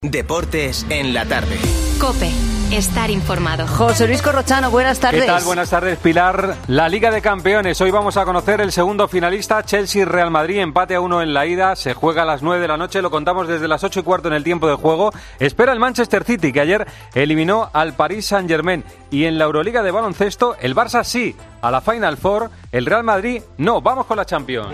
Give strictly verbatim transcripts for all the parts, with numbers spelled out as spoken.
Deportes en la tarde. COPE. Estar informado. José Luis Corrochano, buenas tardes. ¿Qué tal? Buenas tardes, Pilar. La Liga de Campeones. Hoy vamos a conocer el segundo finalista, Chelsea-Real Madrid. Empate a uno en la ida. Se juega a las nueve de la noche. Lo contamos desde las ocho y cuarto en el tiempo de juego. Espera el Manchester City, que ayer eliminó al Paris Saint-Germain. Y en la Euroliga de baloncesto, el Barça sí a la Final Four. El Real Madrid no. Vamos con la Champions.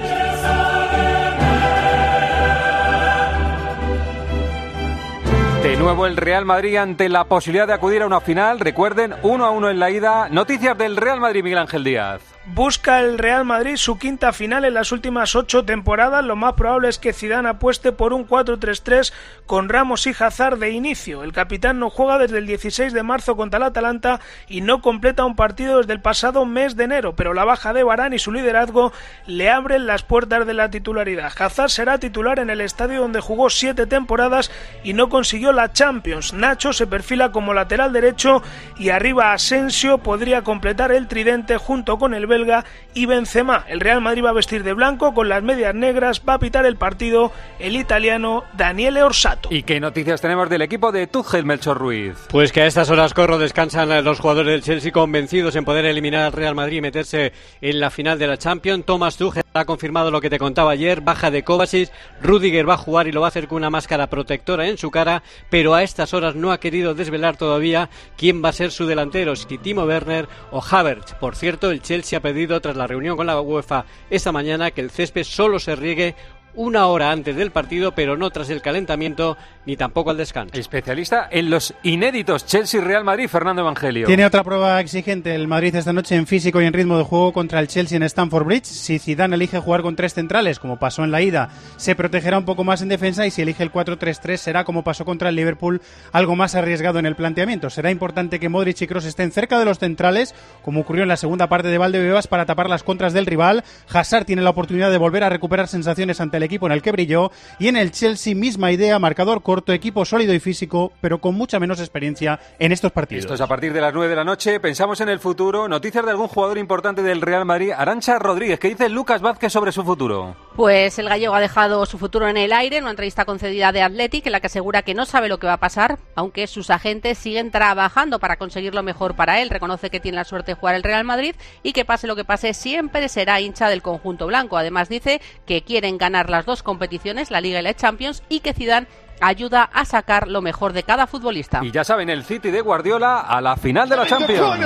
De nuevo el Real Madrid ante la posibilidad de acudir a una final. Recuerden, uno a uno en la ida. Noticias del Real Madrid, Miguel Ángel Díaz. Busca el Real Madrid su quinta final en las últimas ocho temporadas. Lo más probable es que Zidane apueste por un cuatro tres tres con Ramos y Hazard de inicio. El capitán no juega desde el dieciséis de marzo contra el Atalanta y no completa un partido desde el pasado mes de enero, pero la baja de Varane y su liderazgo le abren las puertas de la titularidad. Hazard será titular en el estadio donde jugó siete temporadas y no consiguió la Champions. Nacho se perfila como lateral derecho y arriba Asensio podría completar el tridente junto con el belga y Benzema. El Real Madrid va a vestir de blanco con las medias negras, va a pitar el partido el italiano Daniele Orsato. ¿Y qué noticias tenemos del equipo de Tuchel, Melchor Ruiz? Pues que a estas horas, Corro, descansan los jugadores del Chelsea convencidos en poder eliminar al Real Madrid y meterse en la final de la Champions. Thomas Tuchel ha confirmado lo que te contaba ayer, baja de Kovacic, Rüdiger va a jugar y lo va a hacer con una máscara protectora en su cara, pero a estas horas no ha querido desvelar todavía quién va a ser su delantero, si Timo Werner o Havertz. Por cierto, el Chelsea ha pedido tras la reunión con la UEFA esta mañana que el césped solo se riegue una hora antes del partido, pero no tras el calentamiento ni tampoco al descanso. Especialista en los inéditos Chelsea-Real Madrid, Fernando Evangelio. Tiene otra prueba exigente el Madrid esta noche en físico y en ritmo de juego contra el Chelsea en Stamford Bridge. Si Zidane elige jugar con tres centrales, como pasó en la ida, se protegerá un poco más en defensa, y si elige el cuatro tres tres será, como pasó contra el Liverpool, algo más arriesgado en el planteamiento. Será importante que Modric y Kroos estén cerca de los centrales, como ocurrió en la segunda parte de Valdebebas, para tapar las contras del rival. Hazard tiene la oportunidad de volver a recuperar sensaciones ante el equipo en el que brilló, y en el Chelsea misma idea, marcador corto, equipo sólido y físico, pero con mucha menos experiencia en estos partidos. Esto es a partir de las nueve de la noche. Pensamos en el futuro. Noticias de algún jugador importante del Real Madrid. Arantxa Rodríguez, ¿qué dice Lucas Vázquez sobre su futuro? Pues el gallego ha dejado su futuro en el aire en una entrevista concedida de Athletic, en la que asegura que no sabe lo que va a pasar, aunque sus agentes siguen trabajando para conseguir lo mejor para él. Reconoce que tiene la suerte de jugar el Real Madrid y que pase lo que pase siempre será hincha del conjunto blanco. Además dice que quieren ganar las dos competiciones, la Liga y la Champions, y que Zidane ayuda a sacar lo mejor de cada futbolista. Y ya saben, el City de Guardiola a la final de la Champions.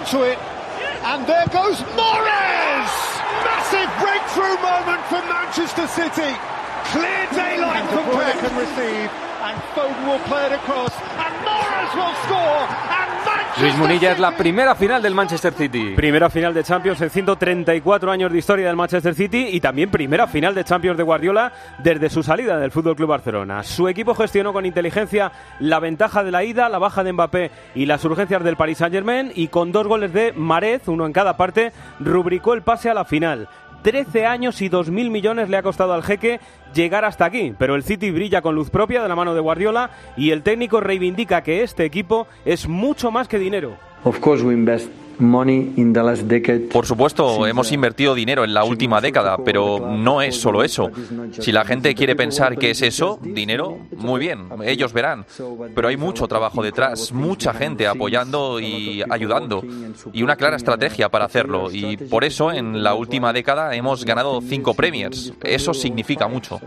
And there goes Morris! Massive breakthrough moment for Manchester City. Clear daylight from Pep can receive, and Foden will play it across, and Morris will score, and Manchester Luis Munilla, es la primera final del Manchester City. Primera final de Champions en ciento treinta y cuatro años de historia del Manchester City, y también primera final de Champions de Guardiola desde su salida del F C Barcelona. Su equipo gestionó con inteligencia la ventaja de la ida, la baja de Mbappé y las urgencias del Paris Saint-Germain, y con dos goles de Mahrez, uno en cada parte, rubricó el pase a la final. trece años y dos mil millones le ha costado al jeque llegar hasta aquí, pero el City brilla con luz propia de la mano de Guardiola, y el técnico reivindica que este equipo es mucho más que dinero. Of course we invest money in the last decade. Por supuesto, hemos invertido dinero en la última década, pero no es solo eso. Si la gente quiere pensar que es eso, dinero, muy bien, ellos verán. Pero hay mucho trabajo detrás, mucha gente apoyando y ayudando, y una clara estrategia para hacerlo. Y por eso, en la última década hemos ganado cinco Premiers. Eso significa mucho.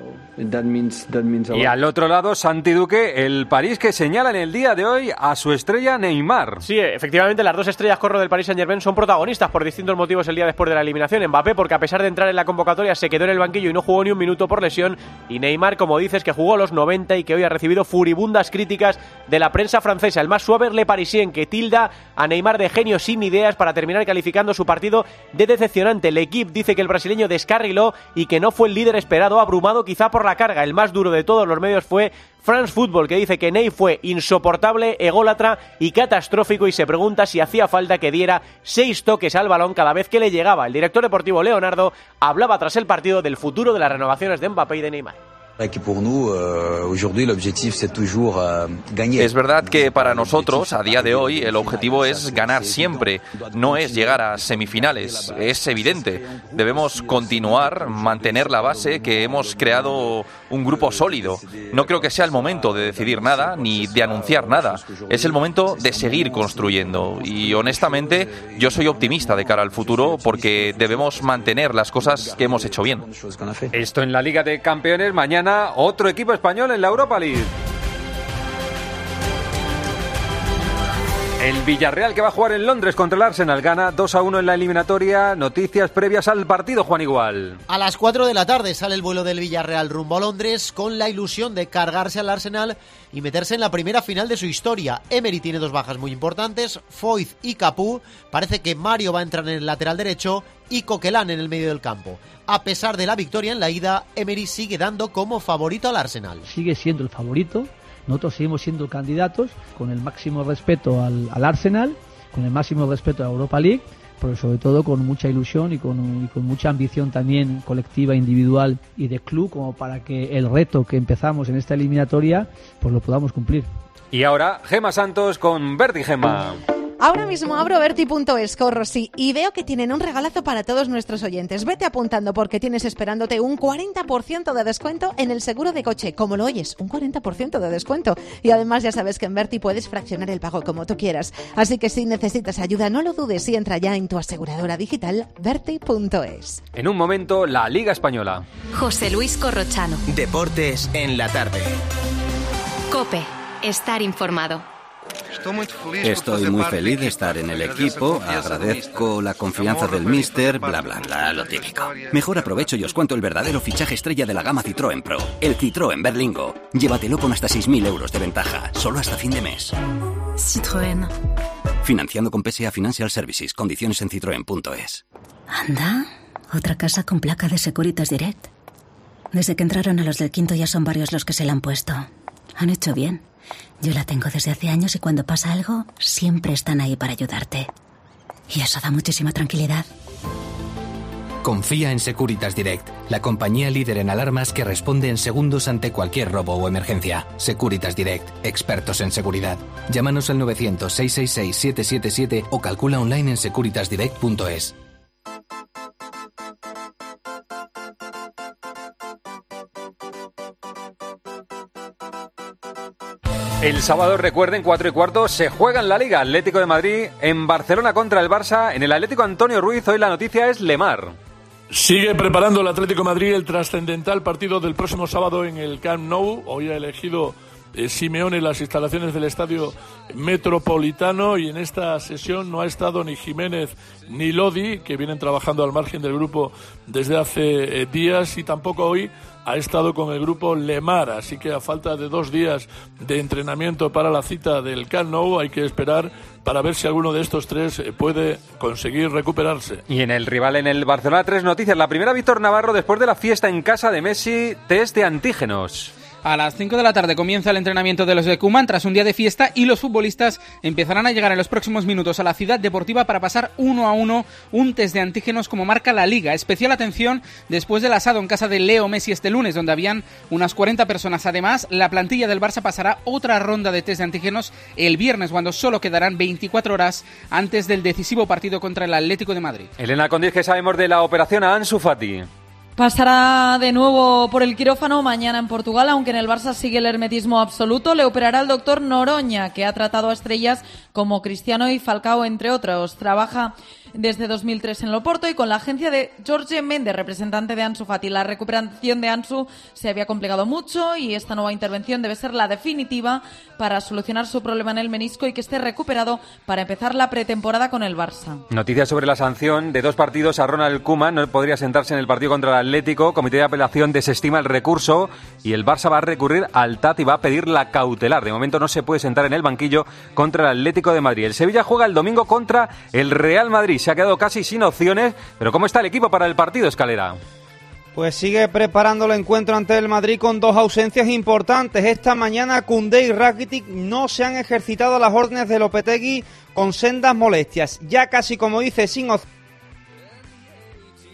Y al otro lado, Santi Duque, el París, que señala en el día de hoy a su estrella Neymar. Sí, efectivamente, las dos estrellas corro del Paris Saint-Germain son protagonistas por distintos motivos el día después de la eliminación. Mbappé, porque a pesar de entrar en la convocatoria se quedó en el banquillo y no jugó ni un minuto por lesión, y Neymar, como dices, que jugó los noventa y que hoy ha recibido furibundas críticas de la prensa francesa. El más suave, Le Parisien, que tilda a Neymar de genio sin ideas, para terminar calificando su partido de decepcionante. L'Equipe dice que el brasileño descarriló y que no fue el líder esperado, abrumado quizá por la carga. El más duro de todos los medios fue France Football, que dice que Ney fue insoportable, ególatra y catastrófico, y se pregunta si hacía falta que diera seis toques al balón cada vez que le llegaba. El director deportivo Leonardo hablaba tras el partido del futuro de las renovaciones de Mbappé y de Neymar. Es verdad que para nosotros, a día de hoy, el objetivo es ganar siempre, no es llegar a semifinales, es evidente. Debemos continuar, mantener la base, que hemos creado un grupo sólido. No creo que sea el momento de decidir nada, ni de anunciar nada. Es el momento de seguir construyendo. Y honestamente, yo soy optimista de cara al futuro, porque debemos mantener las cosas que hemos hecho bien. Esto en la Liga de Campeones. Mañana otro equipo español en la Europa League. El Villarreal, que va a jugar en Londres contra el Arsenal, gana dos a uno en la eliminatoria. Noticias previas al partido, Juan Igual. A las cuatro de la tarde sale el vuelo del Villarreal rumbo a Londres con la ilusión de cargarse al Arsenal y meterse en la primera final de su historia. Emery tiene dos bajas muy importantes, Foyth y Capoue. Parece que Mario va a entrar en el lateral derecho y Coquelin en el medio del campo. A pesar de la victoria en la ida, Emery sigue dando como favorito al Arsenal. Sigue siendo el favorito. Nosotros seguimos siendo candidatos, con el máximo respeto al, al Arsenal, con el máximo respeto a la Europa League, pero sobre todo con mucha ilusión y con, y con mucha ambición también colectiva, individual y de club, como para que el reto que empezamos en esta eliminatoria pues lo podamos cumplir. Y ahora, Gemma Santos con Berti. Gemma. Ahora mismo abro Berti punto es, corro sí, y veo que tienen un regalazo para todos nuestros oyentes. Vete apuntando porque tienes esperándote un cuarenta por ciento de descuento en el seguro de coche. Como lo oyes, un cuarenta por ciento de descuento. Y además ya sabes que en Berti puedes fraccionar el pago como tú quieras. Así que si necesitas ayuda, no lo dudes y entra ya en tu aseguradora digital Berti punto es. En un momento, la Liga Española. José Luis Corrochano. Deportes en la tarde. COPE. Estar informado. Estoy muy feliz de estar en el equipo, agradezco la confianza del míster, bla bla bla, lo típico. Mejor aprovecho y os cuento el verdadero fichaje estrella de la gama Citroën Pro, el Citroën Berlingo. Llévatelo con hasta seis mil euros de ventaja, solo hasta fin de mes. Citroën. Financiando con P S A Financial Services, condiciones en citroen punto es. Anda, otra casa con placa de Securitas Direct. Desde que entraron a los del quinto ya son varios los que se la han puesto. Han hecho bien. Yo la tengo desde hace años y cuando pasa algo, siempre están ahí para ayudarte. Y eso da muchísima tranquilidad. Confía en Securitas Direct, la compañía líder en alarmas que responde en segundos ante cualquier robo o emergencia. Securitas Direct, expertos en seguridad. Llámanos al novecientos, seiscientos sesenta y seis, setecientos setenta y siete o calcula online en securitas direct punto es. El sábado, recuerden, cuatro y cuarto, se juega en la Liga. Atlético de Madrid en Barcelona contra el Barça. En el Atlético Antonio Ruiz, hoy la noticia es Lemar. Sigue preparando el Atlético de Madrid el trascendental partido del próximo sábado en el Camp Nou. Hoy ha elegido eh, Simeone las instalaciones del Estadio Metropolitano y en esta sesión no ha estado ni Jiménez ni Lodi, que vienen trabajando al margen del grupo desde hace eh, días, y tampoco hoy ha estado con el grupo Lemar, así que a falta de dos días de entrenamiento para la cita del Camp Nou hay que esperar para ver si alguno de estos tres puede conseguir recuperarse. Y en el rival en el Barcelona, tres noticias. La primera, Víctor Navarro, después de la fiesta en casa de Messi, test de antígenos. A las cinco de la tarde comienza el entrenamiento de los de Koeman tras un día de fiesta y los futbolistas empezarán a llegar en los próximos minutos a la ciudad deportiva para pasar uno a uno un test de antígenos como marca la Liga. Especial atención después del asado en casa de Leo Messi este lunes, donde habían unas cuarenta personas. Además, la plantilla del Barça pasará otra ronda de test de antígenos el viernes, cuando solo quedarán veinticuatro horas antes del decisivo partido contra el Atlético de Madrid. Elena Condiz, ¿qué sabemos de la operación a Ansu Fati? Pasará de nuevo por el quirófano mañana en Portugal, aunque en el Barça sigue el hermetismo absoluto. Le operará el doctor Noroña, que ha tratado a estrellas como Cristiano y Falcao, entre otros. Trabaja desde dos mil tres en Loporto y con la agencia de Jorge Méndez, representante de Ansu Fati. La recuperación de Ansu se había complicado mucho y esta nueva intervención debe ser la definitiva para solucionar su problema en el menisco y que esté recuperado para empezar la pretemporada con el Barça. Noticias sobre la sanción de dos partidos a Ronald Koeman. No podría sentarse en el partido contra el Atlético. Comité de apelación desestima el recurso y el Barça va a recurrir al T A T y va a pedir la cautelar. De momento no se puede sentar en el banquillo contra el Atlético de Madrid. El Sevilla juega el domingo contra el Real Madrid. Se ha quedado casi sin opciones, pero ¿cómo está el equipo para el partido, Escalera? Pues sigue preparando el encuentro ante el Madrid con dos ausencias importantes. Esta mañana Koundé y Rakitic no se han ejercitado a las órdenes de Lopetegui con sendas molestias. Ya casi, como dice, sin opciones.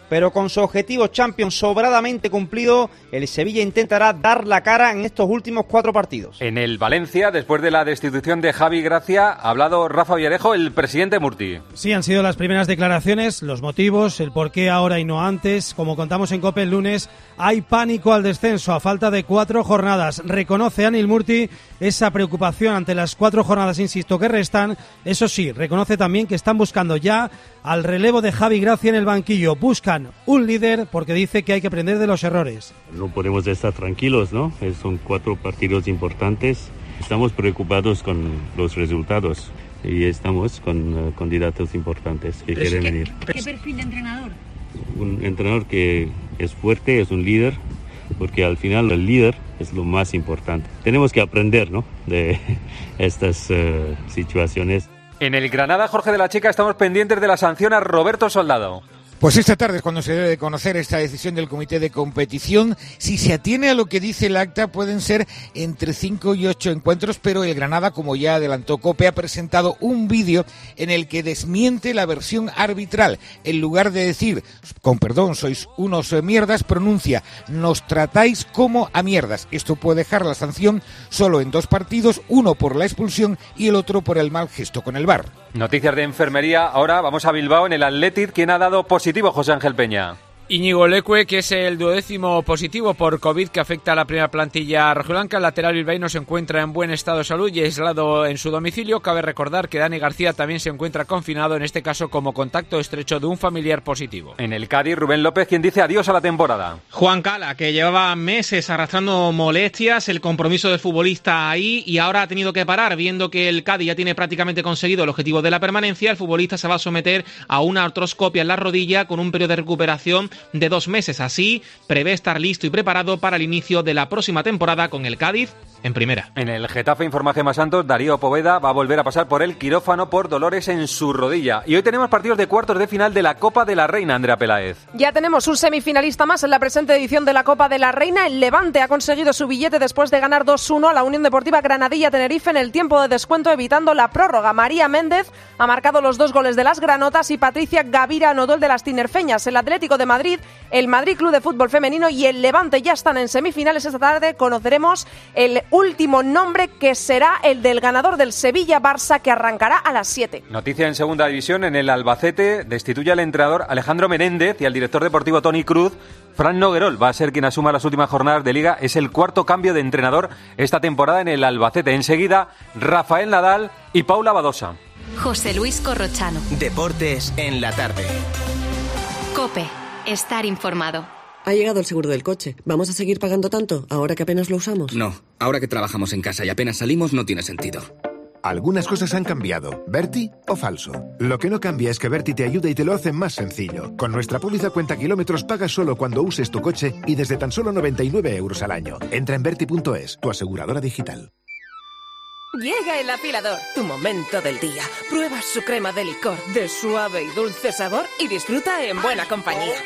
pero con su objetivo Champions sobradamente cumplido, el Sevilla intentará dar la cara en estos últimos cuatro partidos. En el Valencia, después de la destitución de Javi Gracia, ha hablado Rafa Villarejo, el presidente Murti. Sí, han sido las primeras declaraciones, los motivos, el por qué ahora y no antes. Como contamos en COPE el lunes, hay pánico al descenso a falta de cuatro jornadas. Reconoce Anil Murti esa preocupación ante las cuatro jornadas, insisto, que restan. Eso sí, reconoce también que están buscando ya al relevo de Javi Gracia en el banquillo. Buscan un líder porque dice que hay que aprender de los errores. No podemos estar tranquilos, ¿no? Son cuatro partidos importantes. Estamos preocupados con los resultados y estamos con uh, candidatos importantes que quieren ¿Qué, venir. ¿Qué perfil de entrenador? Un entrenador que es fuerte, es un líder, porque al final el líder es lo más importante. Tenemos que aprender, ¿no?, de estas uh, situaciones. En el Granada, Jorge de la Chica, estamos pendientes de la sanción a Roberto Soldado. Pues esta tarde es cuando se debe de conocer esta decisión del comité de competición. Si se atiene a lo que dice el acta, pueden ser entre cinco y ocho encuentros, pero el Granada, como ya adelantó COPE, ha presentado un vídeo en el que desmiente la versión arbitral. En lugar de decir, con perdón, sois unos mierdas, pronuncia, nos tratáis como a mierdas. Esto puede dejar la sanción solo en dos partidos, uno por la expulsión y el otro por el mal gesto con el V A R. Noticias de enfermería. Ahora vamos a Bilbao en el Athletic. ¿Quién ha dado positivo? José Ángel Peña. Íñigo Leque, que es el duodécimo positivo por COVID que afecta a la primera plantilla rojiblanca. El lateral bilbaíno se encuentra en buen estado de salud y aislado en su domicilio. Cabe recordar que Dani García también se encuentra confinado, en este caso como contacto estrecho de un familiar positivo. En el Cádiz, Rubén López, quien dice adiós a la temporada. Juan Cala, que llevaba meses arrastrando molestias, el compromiso del futbolista ahí, y ahora ha tenido que parar, viendo que el Cádiz ya tiene prácticamente conseguido el objetivo de la permanencia. El futbolista se va a someter a una artroscopia en la rodilla con un periodo de recuperación de dos meses. Así prevé estar listo y preparado para el inicio de la próxima temporada con el Cádiz en primera. En el Getafe, informa Gemma Santos, Darío Poveda va a volver a pasar por el quirófano por dolores en su rodilla. Y hoy tenemos partidos de cuartos de final de la Copa de la Reina, Andrea Peláez. Ya tenemos un semifinalista más en la presente edición de la Copa de la Reina. El Levante ha conseguido su billete después de ganar dos uno a la Unión Deportiva Granadilla Tenerife en el tiempo de descuento, evitando la prórroga. María Méndez ha marcado los dos goles de las granotas y Patricia Gavira anotó el de las tinerfeñas. El Atlético de Madrid, el Madrid Club de Fútbol Femenino y el Levante ya están en semifinales. Esta tarde conoceremos el último nombre, que será el del ganador del Sevilla-Barça, que arrancará a las siete. Noticia en segunda división. En el Albacete destituye al entrenador Alejandro Menéndez y al director deportivo Toni Cruz. Fran Noguerol va a ser quien asuma las últimas jornadas de Liga. Es el cuarto cambio de entrenador esta temporada en el Albacete. Enseguida, Rafael Nadal y Paula Badosa. José Luis Corrochano. Deportes en la tarde. COPE. Estar informado. Ha llegado el seguro del coche. ¿Vamos a seguir pagando tanto ahora que apenas lo usamos? No, ahora que trabajamos en casa y apenas salimos no tiene sentido. Algunas cosas han cambiado. ¿Berti o falso? Lo que no cambia es que Berti te ayuda y te lo hace más sencillo. Con nuestra póliza cuenta kilómetros pagas solo cuando uses tu coche y desde tan solo noventa y nueve euros al año. Entra en berti punto es, tu aseguradora digital. Llega el afilador, tu momento del día. Prueba su crema de licor de suave y dulce sabor y disfruta en buena compañía.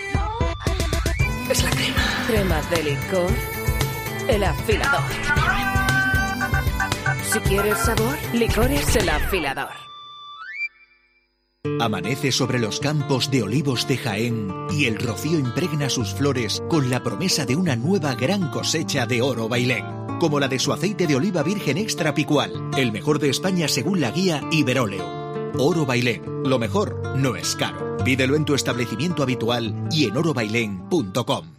Es la crema. Crema de licor, el afilador. Si quieres sabor, licores el afilador. Amanece sobre los campos de olivos de Jaén y el rocío impregna sus flores con la promesa de una nueva gran cosecha de oro bailén, como la de su aceite de oliva virgen extra picual, el mejor de España según la guía Iberóleo. Oro Bailén, lo mejor no es caro. Pídelo en tu establecimiento habitual y en oro bailén punto com.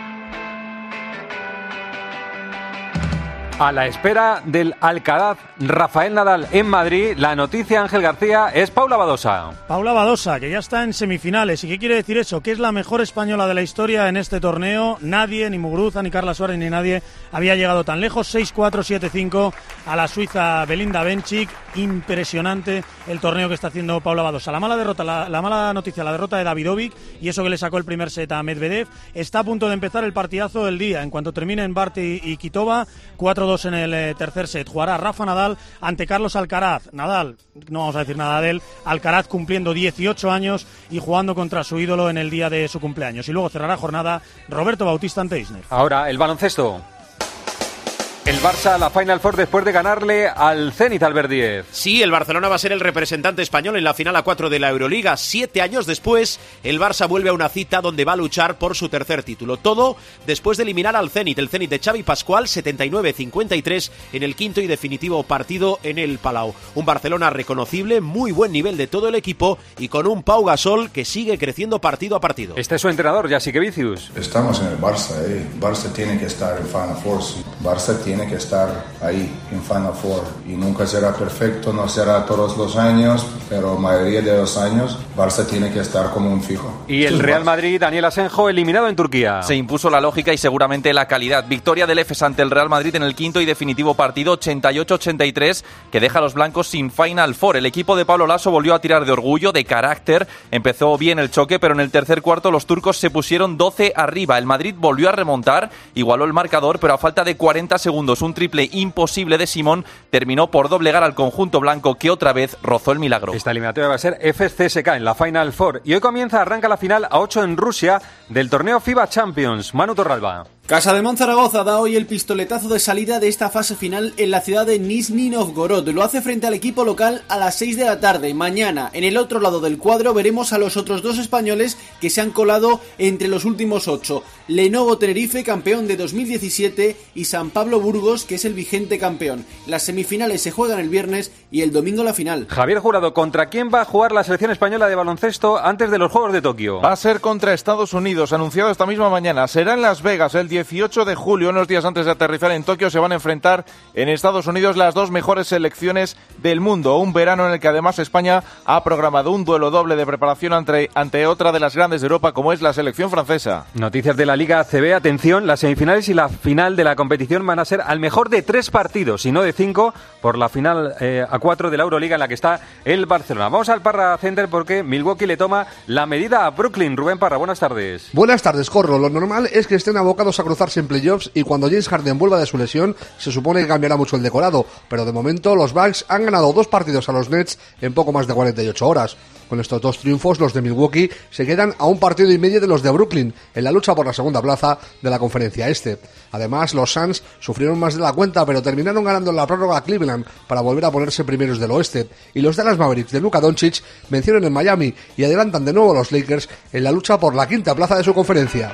A la espera del Alcaraz Rafael Nadal en Madrid, la noticia, Ángel García, es Paula Badosa. Paula Badosa, que ya está en semifinales. ¿Y qué quiere decir eso? Que es la mejor española de la historia en este torneo. Nadie, ni Muguruza, ni Carla Suárez, ni nadie había llegado tan lejos. seis cuatro, siete cinco a la suiza Belinda Bencic. Impresionante el torneo que está haciendo Paula Badosa. La mala derrota, la, la mala noticia, la derrota de Davidovic, y eso que le sacó el primer set a Medvedev. Está a punto de empezar el partidazo del día. En cuanto terminen Barty y Kvitova, cuatro dos en el eh, tercer set. Jugará Rafa Nadal ante Carlos Alcaraz. Nadal, no vamos a decir nada de él. Alcaraz cumpliendo dieciocho años y jugando contra su ídolo en el día de su cumpleaños. Y luego cerrará jornada Roberto Bautista ante Isner. Ahora, el baloncesto. El Barça a la Final Four después de ganarle al Zenit, Albert Díez. Sí, el Barcelona va a ser el representante español en la final a cuatro de la Euroliga. Siete años después, el Barça vuelve a una cita donde va a luchar por su tercer título. Todo después de eliminar al Zenit, el Zenit de Xavi Pascual, setenta y nueve a cincuenta y tres en el quinto y definitivo partido en el Palau. Un Barcelona reconocible, muy buen nivel de todo el equipo y con un Pau Gasol que sigue creciendo partido a partido. Este es su entrenador, Jasikevičius. Estamos en el Barça, eh. Barça tiene que estar en Final Four. Barça tiene que estar ahí en Final Four y nunca será perfecto, no será todos los años, pero mayoría de los años Barça tiene que estar como un fijo. Y el Real Madrid, Daniel Asenjo, eliminado en Turquía. Se impuso la lógica y seguramente la calidad. Victoria del Efes ante el Real Madrid en el quinto y definitivo partido, ochenta y ocho a ochenta y tres, que deja a los blancos sin Final Four. El equipo de Pablo Laso volvió a tirar de orgullo, de carácter. Empezó bien el choque, pero en el tercer cuarto los turcos se pusieron doce arriba. El Madrid volvió a remontar, igualó el marcador, pero a falta de cuarenta segundos, un triple imposible de Simón terminó por doblegar al conjunto blanco, que otra vez rozó el milagro. Esta eliminatoria va a ser Efes C S K en la Final Four. Y hoy comienza, arranca la final a ocho en Rusia del torneo FIBA Champions. Manu Torralba. Casa de Zaragoza da hoy el pistoletazo de salida de esta fase final en la ciudad de Nizhny Novgorod. Lo hace frente al equipo local a las seis de la tarde. Mañana, en el otro lado del cuadro, veremos a los otros dos españoles que se han colado entre los últimos ocho. Lenovo Tenerife, campeón de dos mil diecisiete, y San Pablo Burgos, que es el vigente campeón. Las semifinales se juegan el viernes y el domingo la final. Javier Jurado, ¿contra quién va a jugar la selección española de baloncesto antes de los Juegos de Tokio? Va a ser contra Estados Unidos, anunciado esta misma mañana. Será en Las Vegas el dieciocho de julio, unos días antes de aterrizar en Tokio. Se van a enfrentar en Estados Unidos las dos mejores selecciones del mundo. Un verano en el que además España ha programado un duelo doble de preparación ante, ante otra de las grandes de Europa, como es la selección francesa. Noticias de la Liga A C B. Atención, las semifinales y la final de la competición van a ser al mejor de tres partidos y no de cinco por la final eh, a cuatro de la Euroliga en la que está el Barcelona. Vamos al Parra Center porque Milwaukee le toma la medida a Brooklyn. Rubén Parra, buenas tardes. Buenas tardes, Corro. Lo normal es que estén abocados a cruzarse en playoffs y cuando James Harden vuelva de su lesión se supone que cambiará mucho el decorado, pero de momento los Bucks han ganado dos partidos a los Nets en poco más de cuarenta y ocho horas. Con estos dos triunfos, los de Milwaukee se quedan a un partido y medio de los de Brooklyn en la lucha por la segunda plaza de la conferencia este. Además, los Suns sufrieron más de la cuenta, pero terminaron ganando en la prórroga a Cleveland para volver a ponerse primeros del oeste. Y los Dallas Mavericks de Luka Doncic vencieron en Miami y adelantan de nuevo a los Lakers en la lucha por la quinta plaza de su conferencia.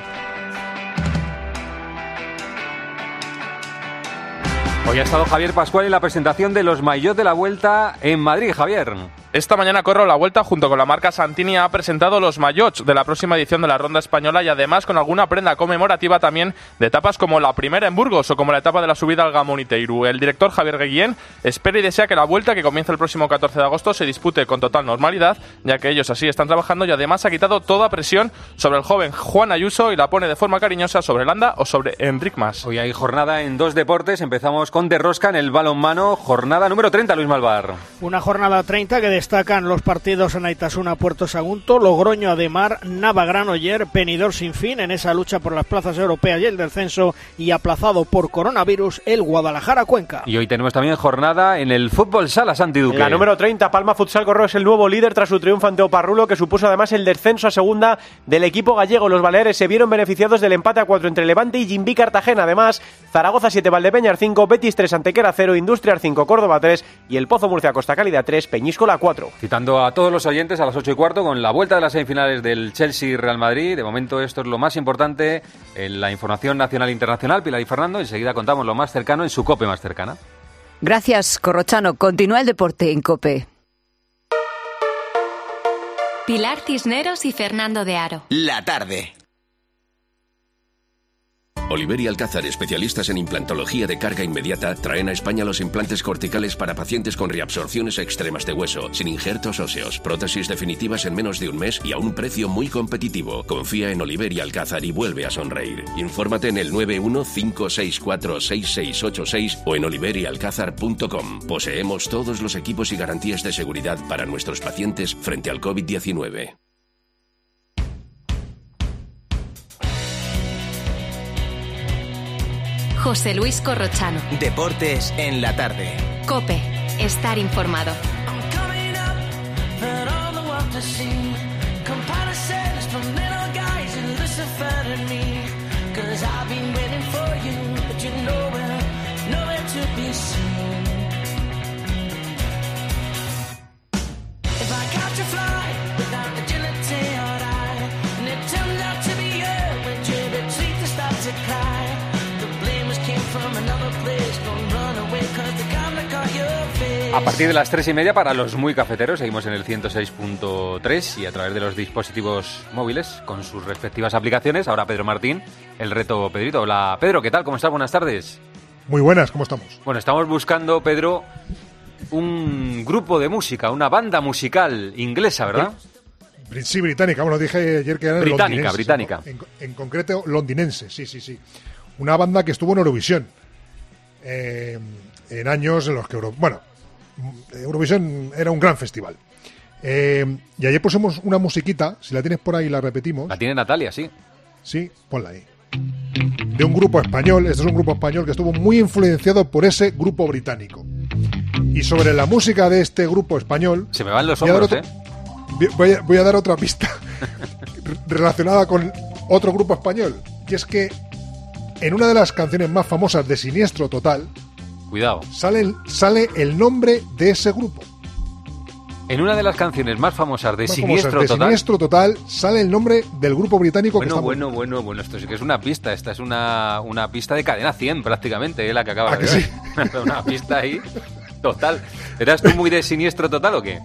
Hoy ha estado Javier Pascual en la presentación de los maillots de la Vuelta en Madrid. Javier. Esta mañana Corro la Vuelta junto con la marca Santini ha presentado los maillots de la próxima edición de la Ronda Española y además con alguna prenda conmemorativa también de etapas como la primera en Burgos o como la etapa de la subida al Gamoniteiru. El director Javier Guillén espera y desea que la Vuelta, que comienza el próximo catorce de agosto, se dispute con total normalidad, ya que ellos así están trabajando y además ha quitado toda presión sobre el joven Juan Ayuso y la pone de forma cariñosa sobre Landa o sobre Enric Mas. Hoy hay jornada en dos deportes. Empezamos con de rosca en el balonmano, jornada número treinta, Luis Malvar. Una jornada treinta que destacan los partidos en Aitasuna, Puerto Sagunto, Logroño, Ademar, Nava, Granoller, Benidorm sin fin en esa lucha por las plazas europeas y el descenso, y aplazado por coronavirus el Guadalajara Cuenca. Y hoy tenemos también jornada en el fútbol sala, Santi Duque. La número treinta, Palma Futsal Corro es el nuevo líder tras su triunfo ante Oparrulo, que supuso además el descenso a segunda del equipo gallego. Los baleares se vieron beneficiados del empate a cuatro entre Levante y Jimbi Cartagena. Además, Zaragoza siete, Valdepeñas cinco, Betis tres, Antequera cero, Industrial cinco, Córdoba tres y el Pozo Murcia Costa Cálida tres, Peñíscola cuatro. Citando a todos los oyentes a las ocho y cuarto con la vuelta de las semifinales del Chelsea-Real Madrid. De momento esto es lo más importante en la información nacional e internacional. Pilar y Fernando, enseguida contamos lo más cercano en su COPE más cercana. Gracias, Corrochano. Continúa el deporte en COPE. Pilar Cisneros y Fernando de Aro. La tarde. Oliver y Alcázar, especialistas en implantología de carga inmediata, traen a España los implantes corticales para pacientes con reabsorciones extremas de hueso, sin injertos óseos, prótesis definitivas en menos de un mes y a un precio muy competitivo. Confía en Oliver y Alcázar y vuelve a sonreír. Infórmate en el nueve uno cinco seis cuatro seis seis ocho seis o en oliver y alcázar punto com. Poseemos todos los equipos y garantías de seguridad para nuestros pacientes frente al covid diecinueve. José Luis Corrochano. Deportes en la tarde. COPE. Estar informado. to be seen. If I catch a fly without agility or eye, and it turns out to be you when tributes need to start to cry, the blames came from another place. Don't run away 'cause the camera caught your face. A partir de las tres y media, para los muy cafeteros, seguimos en el ciento seis punto tres y a través de los dispositivos móviles con sus respectivas aplicaciones. Ahora Pedro Martín, el reto Pedrito. Hola Pedro, ¿qué tal? ¿Cómo estás? Buenas tardes. Muy buenas, ¿cómo estamos? Bueno, estamos buscando, Pedro, un grupo de música, una banda musical inglesa, ¿verdad? Sí, británica. Bueno, dije ayer que era británica, británica. En, en concreto, londinense, sí, sí, sí. Una banda que estuvo en Eurovisión. Eh, en años en los que... Euro, bueno, Eurovisión era un gran festival. Eh, y ayer pusimos una musiquita, si la tienes por ahí la repetimos. La tiene Natalia, sí. Sí, ponla ahí. De un grupo español, este es un grupo español que estuvo muy influenciado por ese grupo británico. Y sobre la música de este grupo español... Se me van los hombros, otro, ¿eh? Voy a, voy a dar otra pista relacionada con otro grupo español. Y es que en una de las canciones más famosas de Siniestro Total... Cuidado. Sale, sale el nombre de ese grupo. En una de las canciones más famosas de, más Siniestro, famosas de Total, Siniestro Total sale el nombre del grupo británico bueno, que está... Bueno, bueno, bueno, esto sí que es una pista. Esta es una, una pista de Cadena cien prácticamente, ¿eh? La que acaba ¿A de que ver. Sí? Una pista ahí total. ¿Eras tú muy de Siniestro Total o qué?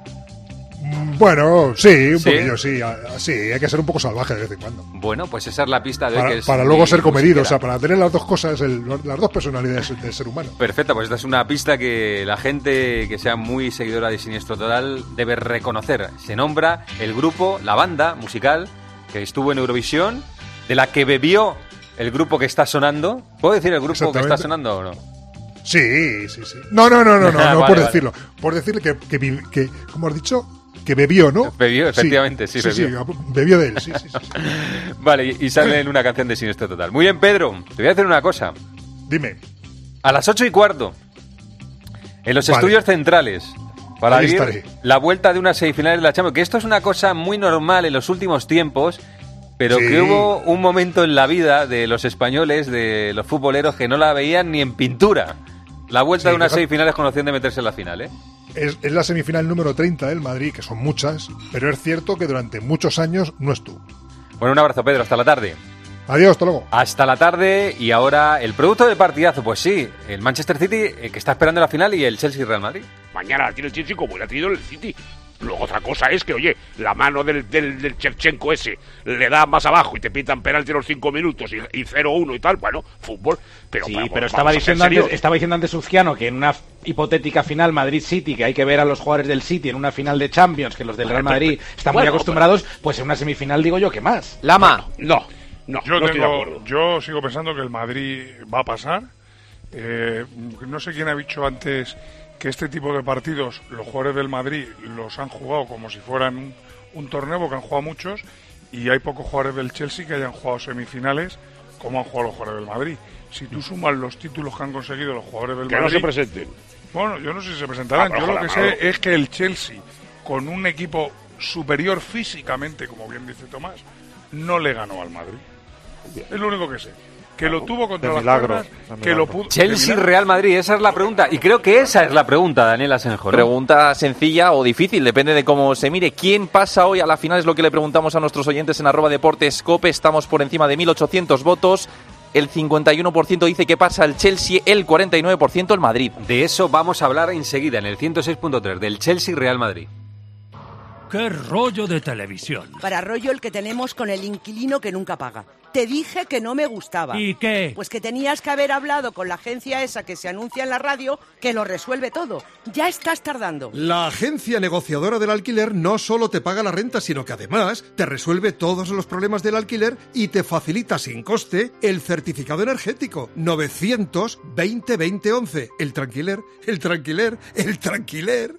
Bueno, sí, un ¿Sí? poquillo, sí. Sí, hay que ser un poco salvaje de vez en cuando. Bueno, pues esa es la pista de hoy. Para, que es para luego ser comedido, musiquera. o sea, para tener las dos cosas, el, las dos personalidades del ser humano. Perfecto, pues esta es una pista que la gente que sea muy seguidora de Siniestro Total debe reconocer. Se nombra el grupo, la banda musical que estuvo en Eurovisión, de la que bebió el grupo que está sonando. ¿Puedo decir el grupo que está sonando o no? Sí, sí, sí. No, no, no, no, no, no vale, por vale. decirlo. Por decirle que, que, que, que, como has dicho, que bebió, ¿no? Bebió, efectivamente, sí, sí, bebió. sí, bebió de él, sí, sí, sí. Vale, y sale en una canción de Siniestro Total. Muy bien, Pedro, te voy a hacer una cosa. Dime. A las ocho y cuarto, en los Vale. estudios centrales, para Ahí abrir estaré. la vuelta de unas semifinales de la Champions, que esto es una cosa muy normal en los últimos tiempos, pero Sí. que hubo un momento en la vida de los españoles, de los futboleros, que no la veían ni en pintura. La vuelta Sí, de unas fíjate. semifinales con opción de meterse en la final, ¿eh? Es, es la semifinal número treinta del Madrid, que son muchas, pero es cierto que durante muchos años no estuvo. Bueno, un abrazo, Pedro, hasta la tarde. Adiós, hasta luego. Hasta la tarde, y ahora el producto del partidazo, pues sí, el Manchester City, eh, que está esperando la final, y el Chelsea-Real Madrid. Mañana la tiene el Chelsea como la ha tenido el City. Luego otra cosa es que, oye, la mano del, del, del Shevchenko ese le da más abajo y te pitan penalti a los cinco minutos y, y cero uno y tal. Bueno, fútbol. Pero, Sí, vamos, pero vamos estaba a ser diciendo, serios. antes, estaba diciendo antes Uzquiano que en una hipotética final Madrid-City, que hay que ver a los jugadores del City en una final de Champions, que los del Real Madrid están muy Bueno, acostumbrados, pues en una semifinal digo yo que más. Lama. No, no, yo, no estoy de tengo, acuerdo. yo sigo pensando que el Madrid va a pasar. Eh, no sé quién ha dicho antes que este tipo de partidos los jugadores del Madrid los han jugado como si fueran un, un torneo, porque han jugado muchos, y hay pocos jugadores del Chelsea que hayan jugado semifinales como han jugado los jugadores del Madrid. Si tú sumas los títulos que han conseguido los jugadores del Que no Madrid... se presenten. Bueno, yo no sé si se presentarán. Ah, pero yo lo ojalá, que claro. sé es que el Chelsea, con un equipo superior físicamente, como bien dice Tomás, no le ganó al Madrid. Es lo único que sé. Que lo tuvo contra De las milagro, cuerdas, de que lo milagro. pudo... de Chelsea, milagro. Real Madrid, esa es la pregunta. Y creo que esa es la pregunta, Daniel Asenjo, ¿no? Pregunta sencilla o difícil, depende de cómo se mire. ¿Quién pasa hoy a la final? Es lo que le preguntamos a nuestros oyentes en arroba deportes cope. Estamos por encima de mil ochocientos votos. El cincuenta y uno por ciento dice que pasa el Chelsea, el cuarenta y nueve por ciento el Madrid. De eso vamos a hablar enseguida en el ciento seis punto tres, del Chelsea-Real Madrid. ¡Qué rollo de televisión! Para rollo el que tenemos con el inquilino que nunca paga. Te dije que no me gustaba. ¿Y qué? Pues que tenías que haber hablado con la agencia esa que se anuncia en la radio, que lo resuelve todo. Ya estás tardando. La agencia negociadora del alquiler no solo te paga la renta, sino que además te resuelve todos los problemas del alquiler y te facilita sin coste el certificado energético. novecientos veinte veinte once. El tranquiler, el tranquiler, el tranquiler.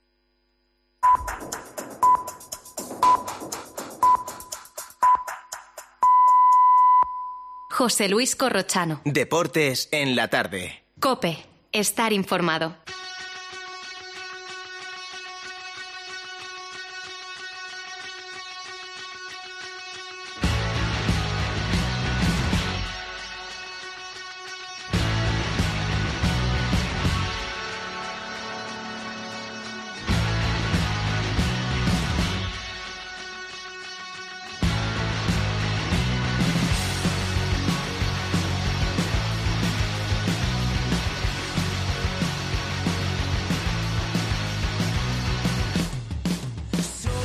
José Luis Corrochano. Deportes en la tarde. COPE. Estar informado.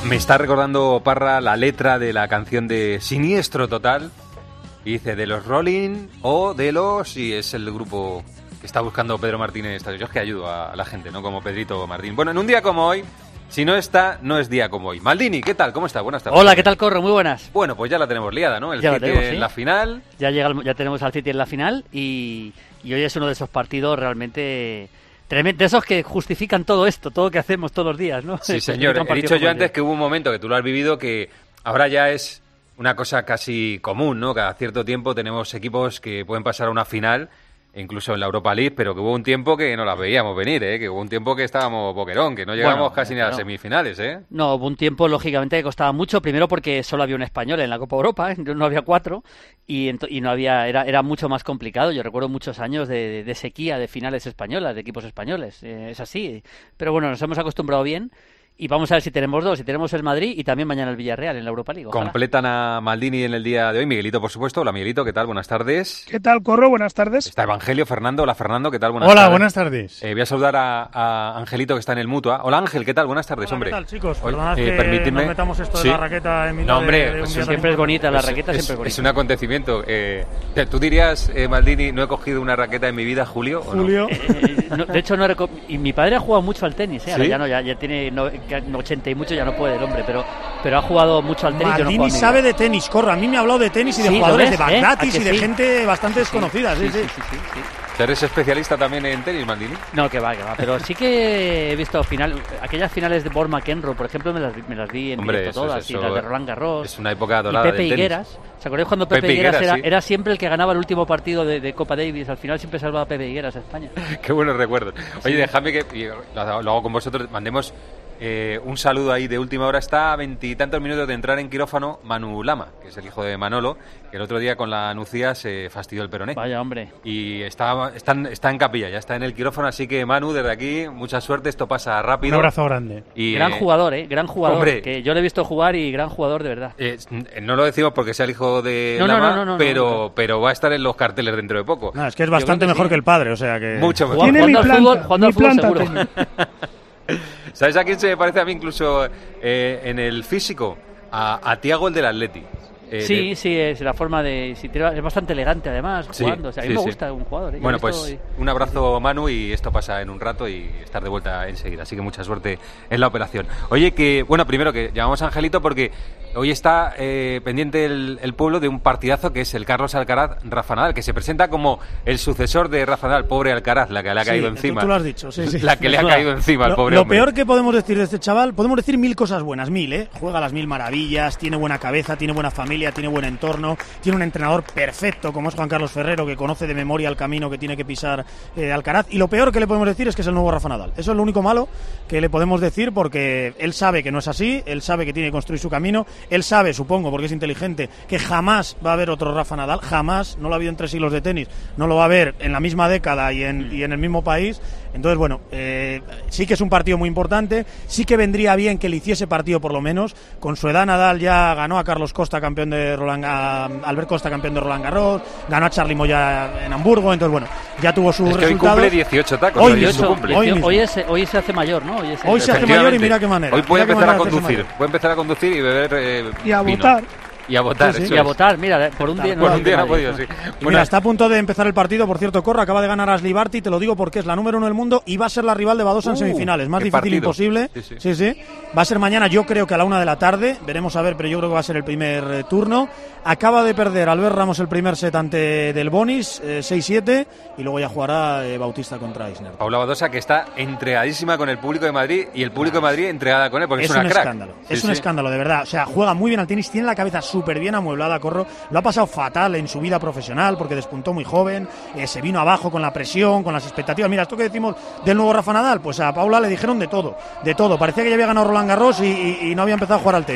Me está recordando, Parra, la letra de la canción de Siniestro Total. Y dice, de los Rolling o de los... Y es el grupo que está buscando Pedro Martínez. Yo es que ayudo a la gente, no como Pedrito Martín. Bueno, en un día como hoy, si no está, no es día como hoy. Maldini, ¿qué tal? ¿Cómo está? Buenas tardes. Hola, ¿qué tal, Corro? Muy buenas. Bueno, pues ya la tenemos liada, ¿no? El ya City tenemos, en ¿sí? la final. Ya, llega el, ya tenemos al City en la final y, y hoy es uno de esos partidos realmente... Tremendo, de esos que justifican todo esto, todo lo que hacemos todos los días, ¿no? Sí, señor. He dicho yo antes que hubo un momento que tú lo has vivido que ahora ya es una cosa casi común, ¿no? Cada cierto tiempo tenemos equipos que pueden pasar a una final, incluso en la Europa League, pero que hubo un tiempo que no las veíamos venir, ¿eh? Que hubo un tiempo que estábamos boquerón, que no llegamos bueno, casi ni a las no. semifinales, ¿eh? No, hubo un tiempo, lógicamente, que costaba mucho, primero porque solo había un español en la Copa Europa, ¿eh? No había cuatro, y, ento- y no había era, era mucho más complicado. Yo recuerdo muchos años de, de, de sequía de finales españolas, de equipos españoles, eh, es así. Pero bueno, nos hemos acostumbrado bien. Y vamos a ver si tenemos dos, si tenemos el Madrid y también mañana el Villarreal en la Europa League. Ojalá. Completan a Maldini en el día de hoy. Miguelito, por supuesto. Hola, Miguelito, ¿qué tal? Buenas tardes. ¿Qué tal, Corro? Buenas tardes. Está Evangelio, Fernando. Hola, Fernando, ¿qué tal? Buenas Hola, tardes. buenas tardes. Eh, voy a saludar a, a Angelito, que está en el Mutua. Hola, Ángel, ¿qué tal? Buenas tardes, Hola, hombre. ¿qué tal, chicos? Hoy, Perdonad eh, que permitidme- nos metamos esto de Sí. la raqueta en mitad No, hombre, de, de un pues día tan siempre es bonita, la Es- raqueta es, siempre es bonita. Es un acontecimiento. Eh, ¿Tú dirías, eh, Maldini, no he cogido una raqueta en mi vida, Julio? ¿o no? Julio. Eh, no, de hecho, no reco- y mi padre ha jugado mucho al tenis, ¿eh? Ahora ¿Sí? ya no, ya, ya tiene no- ochenta y mucho, ya no puede el hombre, pero, pero ha jugado mucho al tenis. yo no Maldini juego en mi sabe vida. de tenis, Corro. A mí me ha hablado de tenis y de Sí, ¿lo jugadores ves, de eh? Bagdatis ¿A que y de sí? gente bastante Sí, desconocida. Sí, sí, sí. sí, sí, sí. ¿Eres especialista también en tenis, Maldini? No, que va, que va. Pero sí que he visto final, aquellas finales de Borg McEnroe, por ejemplo, me las, vi- me las vi en Hombre, directo eso es- todas. Y eso las de Roland Garros. Es una época Y dorada Pepe del tenis. Higueras. ¿Se acordáis cuando Pepe, Pepe Higueras, Higueras, era, sí. era siempre el que ganaba el último partido de, de Copa Davis? Al final siempre salvaba a Pepe Higueras a España. Qué buenos recuerdos. Oye, Sí. dejadme que, y lo, lo hago con vosotros, mandemos eh, un saludo ahí de última hora. Está a veintitantos minutos de entrar en quirófano Manu Lama, que es el hijo de Manolo, que el otro día con la Nucía se fastidió el peroné. Vaya, hombre. Y está, está, en- está en capilla, ya está en el quirófano, así que Manu, desde aquí, mucha suerte, esto pasa Un rápido. abrazo grande. Y, Gran eh, jugador, ¿eh? Gran jugador. hombre. Que yo le he visto jugar y gran jugador de verdad. eh, no lo decimos porque sea el hijo de No, no, Lama, no, no, no, pero, no, no. pero va a estar en los carteles dentro de poco. No, es que es Yo creo bastante que mejor sí. que el padre, o sea que... Mucho mejor. Jugando, Tiene mi jugando al planta, fútbol, jugando mi al fútbol planta seguro. tiene. ¿Sabes a quién se me parece a mí incluso eh, en el físico? A, a Tiago, el del Atleti. Eh, Sí, de- sí, es la forma de... si tira- es bastante elegante además, Sí, jugando. O sea, a mí sí, me sí. gusta un jugador. ¿eh? Yo Bueno, he visto pues y- un abrazo, Manu, y esto pasa en un rato y estar de vuelta enseguida. Así que mucha suerte en la operación. Oye, que, bueno, primero que llamamos a Angelito porque hoy está eh, pendiente el, el pueblo de un partidazo que es el Carlos Alcaraz Rafa Nadal, que se presenta como el sucesor de Rafa Nadal, pobre Alcaraz, la que le ha Sí, caído tú- encima. Tú lo has dicho, sí, sí. La que le ha caído encima al Lo- pobre Lo hombre. peor que podemos decir de este chaval, podemos decir mil cosas buenas, mil, ¿eh? Juega las mil maravillas, tiene buena cabeza, tiene buena familia, tiene buen entorno, tiene un entrenador perfecto como es Juan Carlos Ferrero, que conoce de memoria el camino que tiene que pisar eh, Alcaraz. Y lo peor que le podemos decir es que es el nuevo Rafa Nadal. Eso es lo único malo que le podemos decir, porque él sabe que no es así, él sabe que tiene que construir su camino, él sabe, supongo, porque es inteligente, que jamás va a haber otro Rafa Nadal, jamás, no lo ha habido en tres siglos de tenis, no lo va a haber en la misma década y en, y en el mismo país. Entonces, bueno, eh, sí que es un partido muy importante, sí que vendría bien que le hiciese partido por lo menos. Con su edad Nadal ya ganó a Carlos Costa, campeón de Roland, a Albert Costa, campeón de Roland Garros, ganó a Charlie Moya en Hamburgo, entonces bueno, ya tuvo sus Es que hoy resultados. cumple dieciocho tacos. Hoy hoy es su mismo, cumple. hoy Hoy, mismo. hoy, es- hoy se hace mayor, ¿no? Hoy, es- Hoy se hace mayor y mira qué manera. Hoy puede Mira qué empezar a manera de hacerse conducir, mayor. puede empezar a conducir y beber eh, Y a vino. votar. Y a votar, Sí, sí. eso Y a es. votar, mira, por un día Por no un día no ha nadie. podido, sí. Y Bueno, mira, está a punto de empezar el partido, por cierto, Corra, acaba de ganar Ashley Barty, te lo digo porque es la número uno del mundo y va a ser la rival de Badosa en Uh, semifinales. Más qué difícil partido. imposible. Sí, sí. Sí, sí. Va a ser mañana, yo creo que a la una de la tarde. Veremos a ver, pero yo creo que va a ser el primer eh, turno. Acaba de perder Albert Ramos el primer set ante Del Bonis, eh, seis siete, y luego ya jugará eh, Bautista contra Isner. Paula Badosa, que está entregadísima con el público de Madrid y el público de Madrid entregada con él, porque es, Es una un crack. escándalo, Sí, es un sí. escándalo, de verdad. O sea, juega muy bien al tenis, tiene la cabeza súper bien amueblada, Corro. Lo ha pasado fatal en su vida profesional porque despuntó muy joven, eh, se vino abajo con la presión, con las expectativas. Mira, esto que decimos del nuevo Rafa Nadal, pues a Paula le dijeron de todo, de todo. Parecía que ya había ganado Roland Garros y, y- y no había empezado a jugar al tenis.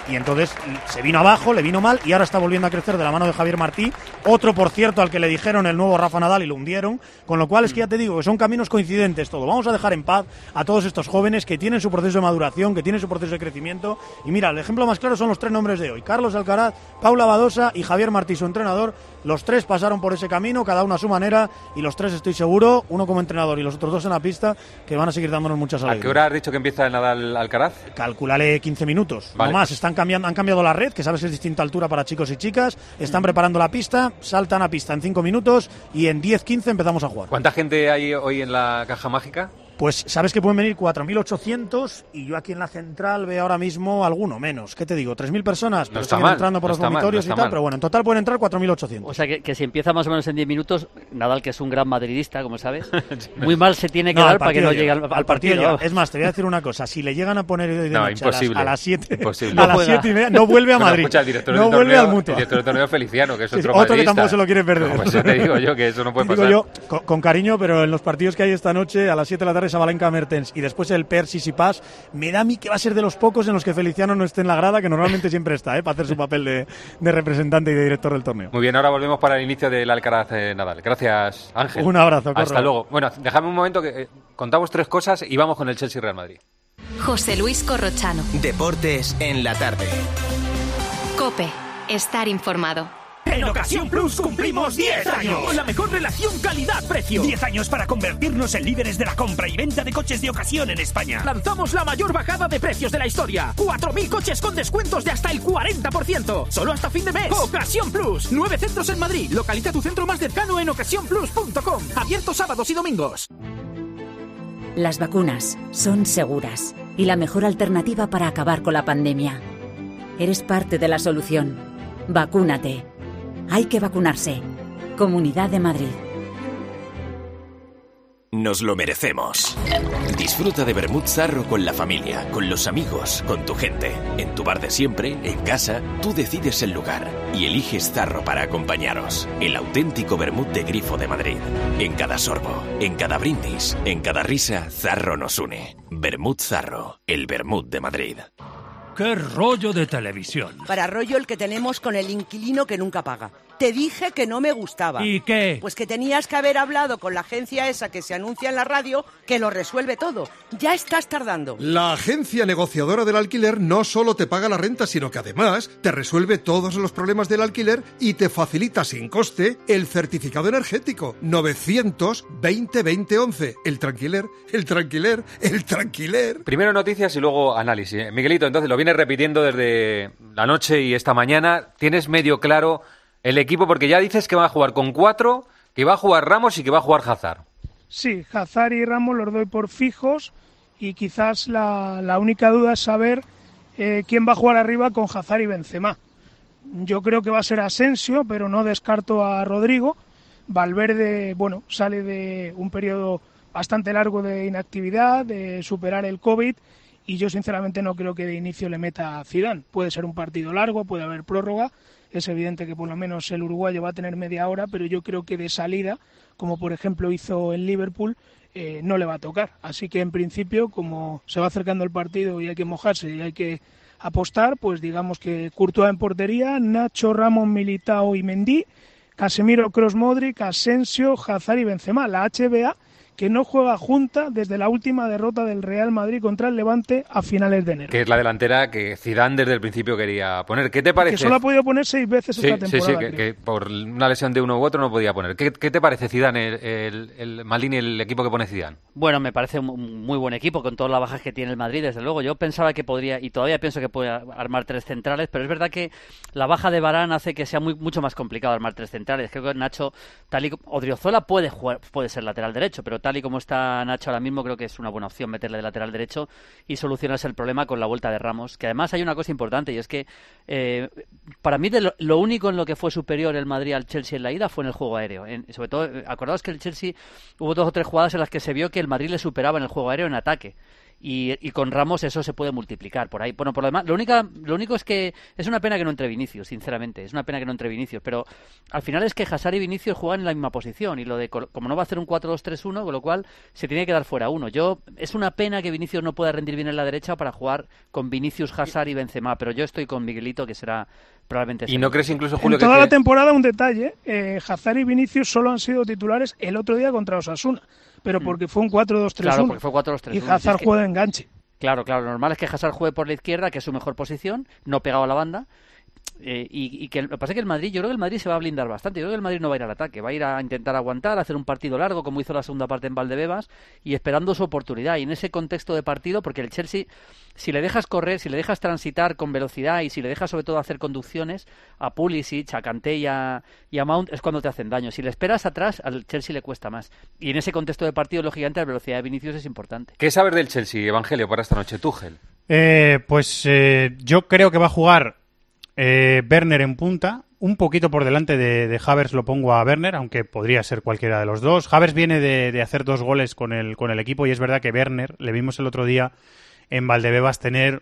y entonces se vino abajo, le vino mal y ahora está volviendo a crecer de la mano de Javier Martí, otro por cierto al que le dijeron el nuevo Rafa Nadal y lo hundieron, con lo cual es que ya te digo que son caminos coincidentes todo. Vamos a dejar en paz a todos estos jóvenes que tienen su proceso de maduración, que tienen su proceso de crecimiento, y mira, el ejemplo más claro son los tres nombres de hoy: Carlos Alcaraz, Paula Badosa y Javier Martí, su entrenador. Los tres pasaron por ese camino, cada uno a su manera, y los tres, estoy seguro, uno como entrenador y los otros dos en la pista, que van a seguir dándonos muchas alegrías. ¿A qué hora has dicho que empieza el Nadal Alcaraz? Calculale quince minutos, vale. No más. Están cambiando, han cambiado la red, que sabes que es distinta altura para chicos y chicas, están preparando la pista, saltan a pista en cinco minutos y en diez quince empezamos a jugar. ¿Cuánta gente hay hoy en la caja mágica? Pues sabes que pueden venir cuatro mil ochocientos y yo aquí en la central veo ahora mismo alguno menos. ¿Qué te digo? tres mil personas, pero no está siguen mal, entrando por no los está mal, dormitorios no está y tal, mal. pero bueno, en total pueden entrar cuatro mil ochocientos. O sea, que, que si empieza más o menos en diez minutos, Nadal, que es un gran madridista, como sabes, muy mal se tiene que No, dar al para que no partido llegue al, llega, al partido. llega. ¿no? Es más, te voy a decir una cosa, si le llegan a poner hoy de No, noche a las, imposible. a las siete, Imposible. a No las juega. siete y media, no vuelve a Bueno, Madrid, escucha, el director no del vuelve torneo, al Mutua. El director del torneo Feliciano, que es Sí, otro sí, otro que madridista. tampoco se lo quiere perder. No, pues ya te digo yo que eso no puede Digo pasar. yo, con, con cariño, pero en los partidos que hay esta noche, a las siete de la tarde, Sabalenka Mertens y después el Per Tsitsipas, me da a mí que va a ser de los pocos en los que Feliciano no esté en la grada, que normalmente siempre está, ¿eh? Para hacer su papel de, de representante y de director del torneo. Muy bien, ahora volvemos para el inicio del Alcaraz eh, Nadal. Gracias, Ángel. Un abrazo, Hasta Corro. luego. Bueno, déjame un momento que eh, contamos tres cosas y vamos con el Chelsea Real Madrid. José Luis Corrochano. Deportes en la tarde. COPE. Estar informado. En Ocasión Plus cumplimos diez años. Con la mejor relación calidad-precio. diez años para convertirnos en líderes de la compra y venta de coches de ocasión en España. Lanzamos la mayor bajada de precios de la historia. cuatro mil coches con descuentos de hasta el cuarenta por ciento. Solo hasta fin de mes. Ocasión Plus. Nueve centros en Madrid. Localiza tu centro más cercano en ocasión plus punto com. Abierto sábados y domingos. Las vacunas son seguras y la mejor alternativa para acabar con la pandemia. Eres parte de la solución. Vacúnate. Hay que vacunarse. Comunidad de Madrid. Nos lo merecemos. Disfruta de Vermut Zarro con la familia, con los amigos, con tu gente. En tu bar de siempre, en casa, tú decides el lugar y eliges Zarro para acompañaros. El auténtico Vermut de Grifo de Madrid. En cada sorbo, en cada brindis, en cada risa, Zarro nos une. Vermut Zarro, el Vermut de Madrid. ¡Qué rollo de televisión! Para rollo el que tenemos con el inquilino que nunca paga. Te dije que no me gustaba. ¿Y qué? Pues que tenías que haber hablado con la agencia esa que se anuncia en la radio, que lo resuelve todo. Ya estás tardando. La agencia negociadora del alquiler no solo te paga la renta, sino que además te resuelve todos los problemas del alquiler y te facilita sin coste el certificado energético. novecientos veinte veinte once. El tranquiler, el tranquiler, el tranquiler. Primero noticias y luego análisis. ¿eh? Miguelito, entonces lo vienes repitiendo desde la noche y esta mañana. ¿Tienes medio claro el equipo? Porque ya dices que va a jugar con cuatro, que va a jugar Ramos y que va a jugar Hazard. Sí, Hazard y Ramos los doy por fijos y quizás la, la única duda es saber eh, quién va a jugar arriba con Hazard y Benzema. Yo creo que va a ser Asensio, pero no descarto a Rodrigo. Valverde, bueno, sale de un periodo bastante largo de inactividad, de superar el COVID, y yo sinceramente no creo que de inicio le meta a Zidane. Puede ser un partido largo, puede haber prórroga. Es evidente que por lo menos el uruguayo va a tener media hora, pero yo creo que de salida, como por ejemplo hizo en Liverpool, eh, no le va a tocar. Así que en principio, como se va acercando el partido y hay que mojarse y hay que apostar, pues digamos que Courtois en portería, Nacho, Ramos, Militao y Mendy, Casemiro, Kroos, Modric, Asensio, Hazard y Benzema. La H B A que no juega junta desde la última derrota del Real Madrid contra el Levante a finales de enero. Que es la delantera que Zidane desde el principio quería poner. ¿Qué te parece? Que solo ha podido poner seis veces sí, esta temporada. Sí, sí, que, que por una lesión de uno u otro no podía poner. ¿Qué, qué te parece Zidane, el, el, el Maldini, el equipo que pone Zidane? Bueno, me parece un muy buen equipo con todas las bajas que tiene el Madrid, desde luego. Yo pensaba que podría, y todavía pienso que puede armar tres centrales, pero es verdad que la baja de Varane hace que sea muy, mucho más complicado armar tres centrales. Creo que Nacho, tal y como Odriozola puede jugar, puede ser lateral derecho, pero tal y como está Nacho ahora mismo, creo que es una buena opción meterle de lateral derecho y solucionarse el problema con la vuelta de Ramos. Que además hay una cosa importante, y es que eh, para mí de lo, lo único en lo que fue superior el Madrid al Chelsea en la ida fue en el juego aéreo. En, sobre todo, acordaos que el Chelsea hubo dos o tres jugadas en las que se vio que el Madrid le superaba en el juego aéreo en ataque. y, y con Ramos eso se puede multiplicar por ahí. Bueno, por lo demás, lo, única, lo único es que es una pena que no entre Vinicius, sinceramente, es una pena que no entre Vinicius, pero al final es que Hazard y Vinicius juegan en la misma posición y lo de como no va a hacer un cuatro dos tres uno, con lo cual se tiene que dar fuera uno. Yo es una pena que Vinicius no pueda rendir bien en la derecha para jugar con Vinicius, Hazard y Benzema, pero yo estoy con Miguelito, que será probablemente... ¿Y no crees incluso, Julio, en toda que la te... temporada, un detalle, eh, Hazard y Vinicius solo han sido titulares el otro día contra Osasuna, pero porque fue un cuatro dos tres uno. Claro, porque fue cuatro dos tres uno. Y Hazard es que... juega de enganche. Claro, claro, lo normal es que Hazard juegue por la izquierda, que es su mejor posición, no pegado a la banda. Eh, y, y que lo que pasa es que el Madrid, yo creo que el Madrid se va a blindar bastante. Yo creo que el Madrid no va a ir al ataque, va a ir a intentar aguantar, hacer un partido largo, como hizo la segunda parte en Valdebebas, y esperando su oportunidad. Y en ese contexto de partido, porque el Chelsea, si le dejas correr, si le dejas transitar con velocidad y si le dejas sobre todo hacer conducciones a Pulisic, a Kanté y a, y a Mount, es cuando te hacen daño. Si le esperas atrás, al Chelsea le cuesta más. Y en ese contexto de partido, lógicamente, la velocidad de Vinicius es importante. ¿Qué sabes del Chelsea, Evangelio, para esta noche, Tuchel? Eh, pues eh, yo creo que va a jugar Eh, Werner en punta, un poquito por delante de, de Havertz lo pongo a Werner, aunque podría ser cualquiera de los dos. Havertz viene de, de hacer dos goles con el, con el equipo y es verdad que Werner, le vimos el otro día en Valdebebas tener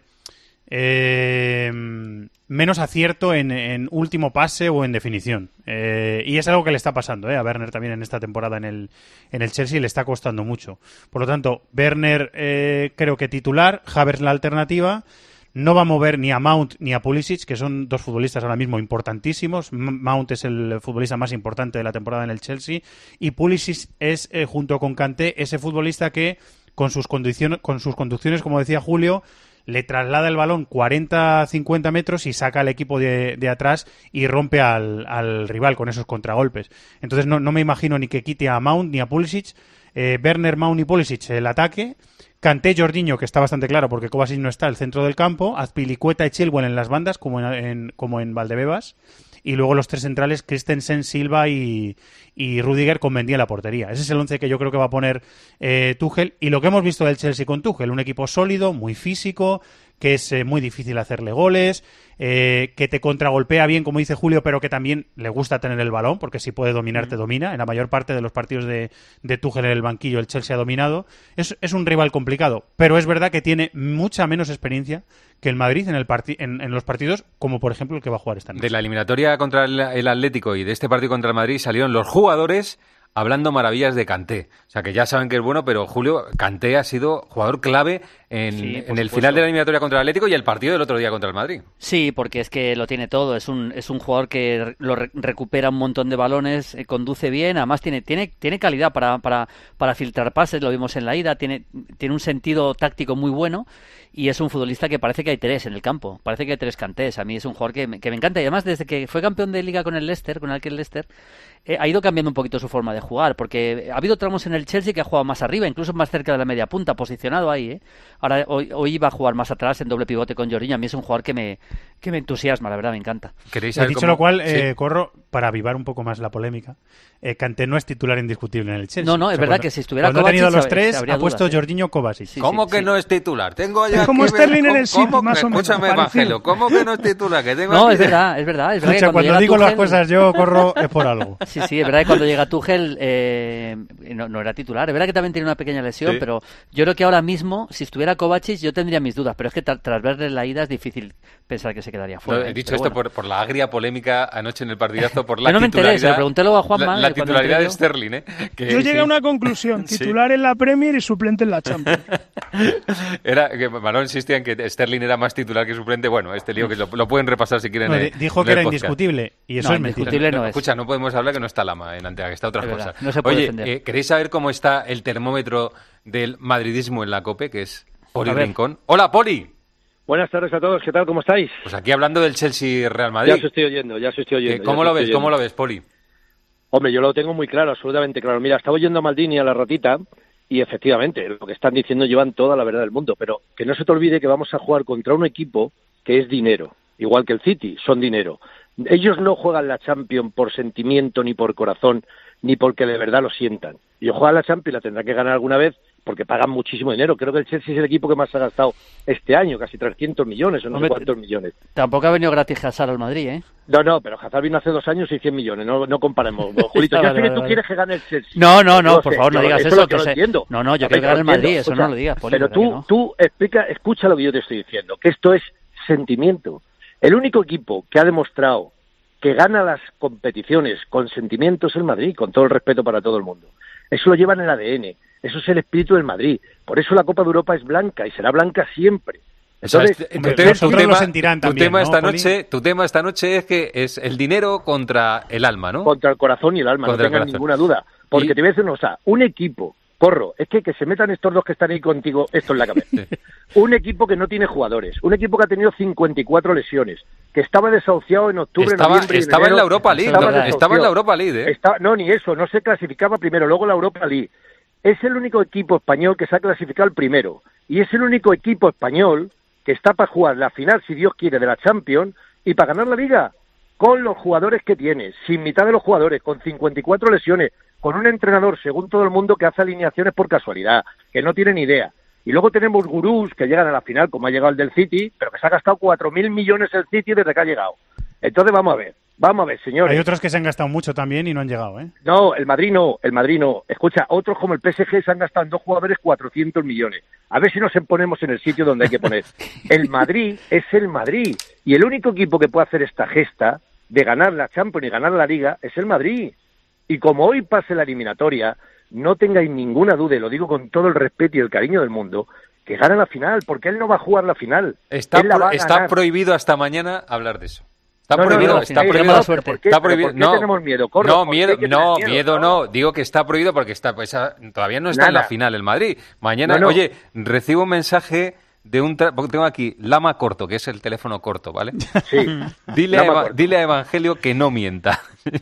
eh, menos acierto en, en último pase o en definición. Eh, y es algo que le está pasando eh, a Werner también en esta temporada en el, en el Chelsea, le está costando mucho. Por lo tanto, Werner eh, creo que titular, Havertz la alternativa. No va a mover ni a Mount ni a Pulisic, que son dos futbolistas ahora mismo importantísimos. Mount es el futbolista más importante de la temporada en el Chelsea y Pulisic es, eh, junto con Kanté, ese futbolista que con sus, conducciones, con sus conducciones, como decía Julio, le traslada el balón cuarenta a cincuenta metros y saca al equipo de, de atrás y rompe al, al rival con esos contragolpes. Entonces no, no me imagino ni que quite a Mount ni a Pulisic. Eh, Werner, Mount y Pulisic el ataque. Kanté, Jorginho, que está bastante claro porque Kovacic no está, el centro del campo, Azpilicueta y Chilwell en las bandas, como en, en, como en Valdebebas, y luego los tres centrales, Christensen, Silva y, y Rudiger con Mendy en la portería. Ese es el once que yo creo que va a poner eh, Tuchel, y lo que hemos visto del Chelsea con Tuchel, un equipo sólido, muy físico, que es eh, muy difícil hacerle goles, eh, que te contragolpea bien, como dice Julio, pero que también le gusta tener el balón, porque si puede dominar, te domina. En la mayor parte de los partidos de, de Tuchel en el banquillo, el Chelsea ha dominado. Es, es un rival complicado, pero es verdad que tiene mucha menos experiencia que el Madrid en, el parti- en, en los partidos, como por ejemplo el que va a jugar esta noche. De la eliminatoria contra el, el Atlético y de este partido contra el Madrid salieron los jugadores hablando maravillas de Kanté. O sea, que ya saben que es bueno, pero Julio, Kanté ha sido jugador clave en, Sí, en por el supuesto. final de la eliminatoria contra el Atlético y el partido del otro día contra el Madrid. Sí, porque es que lo tiene todo. Es un, es un jugador que re- lo re- recupera un montón de balones, eh, conduce bien, además tiene, tiene, tiene calidad para, para, para filtrar pases, lo vimos en la ida, tiene, tiene un sentido táctico muy bueno y es un futbolista que parece que hay tres en el campo, parece que hay tres Kantés. A mí es un jugador que me, que me encanta y además desde que fue campeón de Liga con el Leicester, con el que el Leicester, eh, ha ido cambiando un poquito su forma de jugar, porque ha habido tramos en el Chelsea que ha jugado más arriba, incluso más cerca de la media punta, posicionado ahí, ¿eh? Ahora hoy, hoy va a jugar más atrás en doble pivote con Jorginho. A mí es un jugador que me, que me entusiasma, la verdad, me encanta. ¿Queréis He dicho lo cual, Sí. eh, corro, para avivar un poco más la polémica, eh, Kanté no es titular indiscutible en el Chelsea. No, no, es verdad cuando- que si estuviera cuando ha tenido Kovacic, los se- tres, se habría ha puesto dudas, ¿eh? Jorginho, Kovacic. ¿Cómo que no es titular? Tengo ya Es como que ver- Sterling en el ¿cómo- City, más que- o menos, Escúchame, parecido. Evangelio, ¿cómo que no es titular? Que tengo No, aquí es de- verdad, es verdad. Es verdad que Escucha, cuando llega digo las Tuchel- cosas yo corro es por algo. Sí, sí, es verdad que cuando llega Tuchel eh, no, no era titular. Es verdad que también tiene una pequeña lesión, Sí. pero yo creo que ahora mismo, si estuviera Kovacic, yo tendría mis dudas. Pero es que tra- tras verle la ida es difícil pensar que se quedaría fuera. No, he ¿eh? dicho Pero esto bueno. por, por la agria polémica anoche en el partidazo, por la Yo no me enteré, titularidad, se lo pregunté luego a Juanma, la, eh, la cuando titularidad entré de yo. Sterling, ¿eh? Que- Yo llegué sí. a una conclusión, Sí. titular en la Premier y suplente en la Champions. Era que Manolo insistía en que Sterling era más titular que suplente. Bueno, este lío que lo, lo pueden repasar si quieren. No, eh, di- dijo en que el era podcast. indiscutible y eso No, es mentira. indiscutible no es. Escucha, no podemos hablar que no está Lama en Antea, que está otras Es cosas. verdad, no se puede Oye, defender. eh, ¿queréis saber cómo está el termómetro del madridismo en la COPE? Que es Poli A ver. Rincón. ¡Hola, Poli! Buenas tardes a todos, ¿qué tal? ¿Cómo estáis? Pues aquí hablando del Chelsea-Real Madrid. Ya os estoy oyendo, ya os estoy oyendo. Eh, ya ¿Cómo os lo estoy ves? ¿Cómo oyendo. lo ves, Poli? Hombre, yo lo tengo muy claro, absolutamente claro. Mira, estaba oyendo a Maldini, a la ratita, y efectivamente, lo que están diciendo llevan toda la verdad del mundo, pero que no se te olvide que vamos a jugar contra un equipo que es dinero, igual que el City, son dinero. Ellos no juegan la Champions por sentimiento, ni por corazón, ni porque de verdad lo sientan. Ellos juegan la Champions, la tendrán que ganar alguna vez, porque pagan muchísimo dinero. Creo que el Chelsea es el equipo que más ha gastado este año, casi trescientos millones o no Hombre, sé cuántos millones. Tampoco ha venido gratis Hazard al Madrid, ¿eh? No, no, pero Hazard vino hace dos años y cien millones, no, no comparemos. Julito, Vale, ya sé que vale, tú vale. quieres que gane el Chelsea. No, no, no, Yo por sé, favor, no yo- digas eso eso. lo- Que yo lo se- entiendo. No, no, yo A quiero ver, que gane el lo entiendo. Madrid, eso Escucha, no lo digas, Poli, Pero ¿verdad que tú, no? tú explica, escucha lo que yo te estoy diciendo, que esto es sentimiento. El único equipo que ha demostrado que gana las competiciones con sentimiento es el Madrid, con todo el respeto para todo el mundo. Eso lo lleva en el A D N, eso es el espíritu del Madrid. Por eso la Copa de Europa es blanca y será blanca siempre. O sea, Entonces, este- hombre, tu, te- nosotros tu lo tema, sentirán tu también, tema ¿no, esta Poli? noche, tu tema esta noche es que es el dinero contra el alma, ¿no? Contra el corazón y el alma, Contra no el tengan corazón. ninguna duda. Porque Y- te voy a decir una cosa, un equipo, Corro, es que que se metan estos dos que están ahí contigo esto en la cabeza. Un equipo que no tiene jugadores, un equipo que ha tenido cincuenta y cuatro lesiones, que estaba desahuciado en octubre, Estaba- noviembre y en estaba en enero, la Europa League, estaba ¿no? desahuciado. Estaba en la Europa League, ¿eh? Estaba- no, ni eso, no se clasificaba primero, luego la Europa League. Es el único equipo español que se ha clasificado el primero. Y es el único equipo español que está para jugar la final, si Dios quiere, de la Champions y para ganar la Liga. Con los jugadores que tiene, sin mitad de los jugadores, con cincuenta y cuatro lesiones, con un entrenador, según todo el mundo, que hace alineaciones por casualidad, que no tiene ni idea. Y luego tenemos gurús que llegan a la final, como ha llegado el del City, pero que se ha gastado cuatro mil millones el City desde que ha llegado. Entonces vamos a ver, vamos a ver, señores. Hay otros que se han gastado mucho también y no han llegado, ¿eh? No, el Madrid no, el Madrid no. Escucha, otros como el P S G se han gastado en dos jugadores cuatrocientos millones. A ver si nos ponemos en el sitio donde hay que poner. El Madrid es el Madrid. Y el único equipo que puede hacer esta gesta de ganar la Champions y ganar la Liga es el Madrid. Y como hoy pase la eliminatoria, no tengáis ninguna duda, y lo digo con todo el respeto y el cariño del mundo, que gane la final, porque él no va a jugar la final. Está, Él la pro- va a está ganar. prohibido hasta mañana hablar de eso. Está No, no, prohibido, no, está sí, prohibido. mala suerte. ¿Por qué? Está ¿Pero prohibido. por qué No, tenemos miedo? Corro, no, ¿por qué miedo, hay que no, tener miedo, miedo? no. Digo que está prohibido porque está, pues, ah, todavía no está en la Nada. final el Madrid. Mañana, No, no. oye, recibo un mensaje de un... tra- porque tengo aquí Lama Corto, que es el teléfono corto, ¿vale? Sí. Dile, a Lama Eva- Corto. dile a Evangelio que no mienta.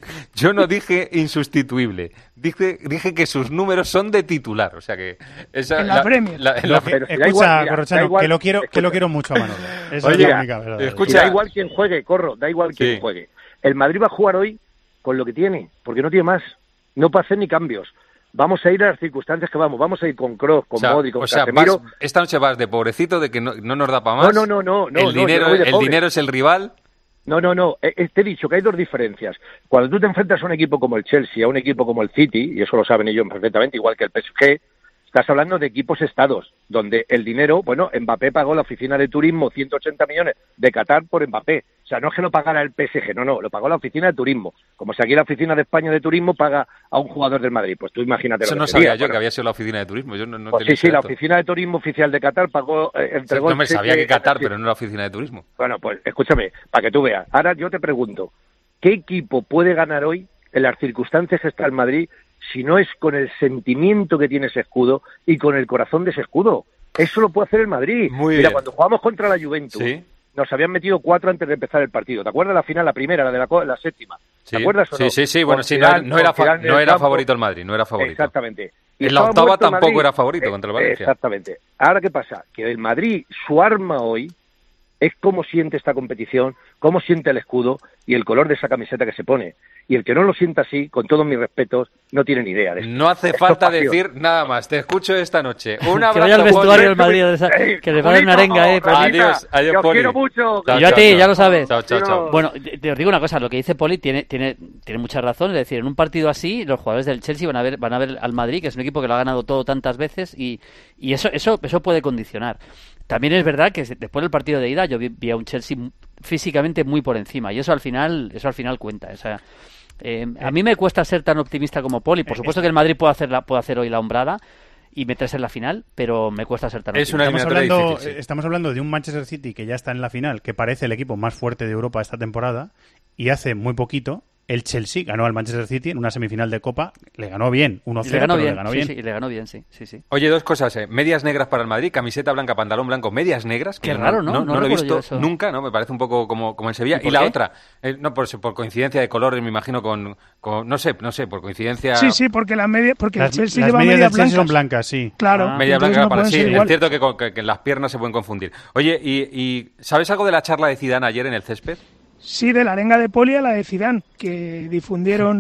Yo no dije insustituible. Dije, dije que sus números son de titular. O sea que... Esa, En la Premier. la- en Lo la- que- Pero si da escucha, igual, mira, Corrochano, da igual, que lo quiero, que escucha. lo quiero mucho a Manolo. Esa Oye, es la mira, única verdad. escucha, Y da igual quien juegue, Corro, da igual quien Sí. juegue. El Madrid va a jugar hoy con lo que tiene, porque no tiene más. No puede hacer ni cambios. Vamos a ir a las circunstancias que vamos. Vamos a ir con Kroos, con o sea, Modric, con o sea, Casemiro. vas- esta noche vas de pobrecito, de que no, no nos da para más. No, no, no, no, no, El no, dinero, yo no voy de el pobre. dinero es el rival. No, no, no. Eh, eh, Te he dicho que hay dos diferencias. Cuando tú te enfrentas a un equipo como el Chelsea, a un equipo como el City, y eso lo saben ellos perfectamente, igual que el P S G, estás hablando de equipos estados, donde el dinero, bueno, Mbappé pagó la oficina de turismo ciento ochenta millones de Qatar por Mbappé. O sea, no es que lo pagara el P S G, no, no, lo pagó la oficina de turismo. Como si aquí la oficina de España de turismo paga a un jugador del Madrid. Pues tú imagínate Eso lo no que sería. sabía yo, Bueno, que había sido la oficina de turismo. Yo no, no pues tenía sí, sí, ese la dato. oficina de turismo oficial de Qatar pagó, eh, entregó No me el sabía cheque- que Qatar, pero no la oficina de turismo. Bueno, pues escúchame, para que tú veas. Ahora yo te pregunto, ¿qué equipo puede ganar hoy en las circunstancias que está el Madrid si no es con el sentimiento que tiene ese escudo y con el corazón de ese escudo? Eso lo puede hacer el Madrid. Muy Mira, bien. cuando jugamos contra la Juventus, Sí. nos habían metido cuatro antes de empezar el partido. ¿Te acuerdas la final, la primera, la de la, co- la séptima? Sí, ¿Te acuerdas o sí, no? sí, sí, bueno, Con sí, no, Zidane- no era, con fa- Zidane en no el era campo. favorito el Madrid, no era favorito. Exactamente. Y En la estaba octava muerto el tampoco Madrid. era favorito Eh, contra el Valencia. Exactamente. Ahora, ¿qué pasa? Que el Madrid, su arma hoy, es cómo siente esta competición, cómo siente el escudo y el color de esa camiseta que se pone. Y el que no lo sienta así, con todos mis respetos, no tiene ni idea de esto. No hace Esto falta es pasión. decir nada más. Te escucho esta noche. Un Que abrazo. vaya al vestuario Poli. del Madrid, de esa- que le vaya una arenga, eh. Poli. Adiós, adiós, Yo os Poli. quiero mucho. Chao, Y yo a chao, ti, chao. ya lo sabes. Chao, chao, chao. Bueno, te, te os digo una cosa, lo que dice Poli tiene, tiene, tiene mucha razón. Es decir, en un partido así, los jugadores del Chelsea van a ver, van a ver al Madrid, que es un equipo que lo ha ganado todo tantas veces, y, y eso, eso, eso puede condicionar. También es verdad que se- después del partido de ida yo vi, vi a un Chelsea m- físicamente muy por encima, y eso al final, eso al final cuenta. O sea, eh, a mí me cuesta ser tan optimista como Poli. Por supuesto que el Madrid puede hacer, la, puede hacer hoy la hombrada y meterse en la final, pero me cuesta ser tan Es optimista. una Estamos eliminatoria hablando, difícil, sí. estamos hablando de un Manchester City que ya está en la final, que parece el equipo más fuerte de Europa esta temporada, y hace muy poquito el Chelsea ganó al Manchester City en una semifinal de Copa, le ganó bien, uno Y cero, le ganó pero bien, le ganó sí, bien. sí, y le ganó bien, sí, sí, sí. Oye, dos cosas, eh. Medias negras para el Madrid, camiseta blanca, pantalón blanco, medias negras. que Qué yo raro, ¿no? No, No lo he recuerdo yo visto eso. nunca, ¿no? Me parece un poco como, como en Sevilla. ¿Y Y, por la qué? otra, eh, no, por, por coincidencia de colores, me imagino, con, con... No sé, no sé, por coincidencia... Sí, sí, porque la media, porque Las, el Chelsea las lleva medias medias del Chelsea son blancas. blancas, sí. Claro, Ah. Media entonces blanca no para pueden sí. ser Es igual. cierto que, con- que- que las piernas se pueden confundir. Oye, y, y ¿sabes algo de la charla de Zidane ayer en el césped? Sí, de la arenga de Poli a la de Zidane, que difundieron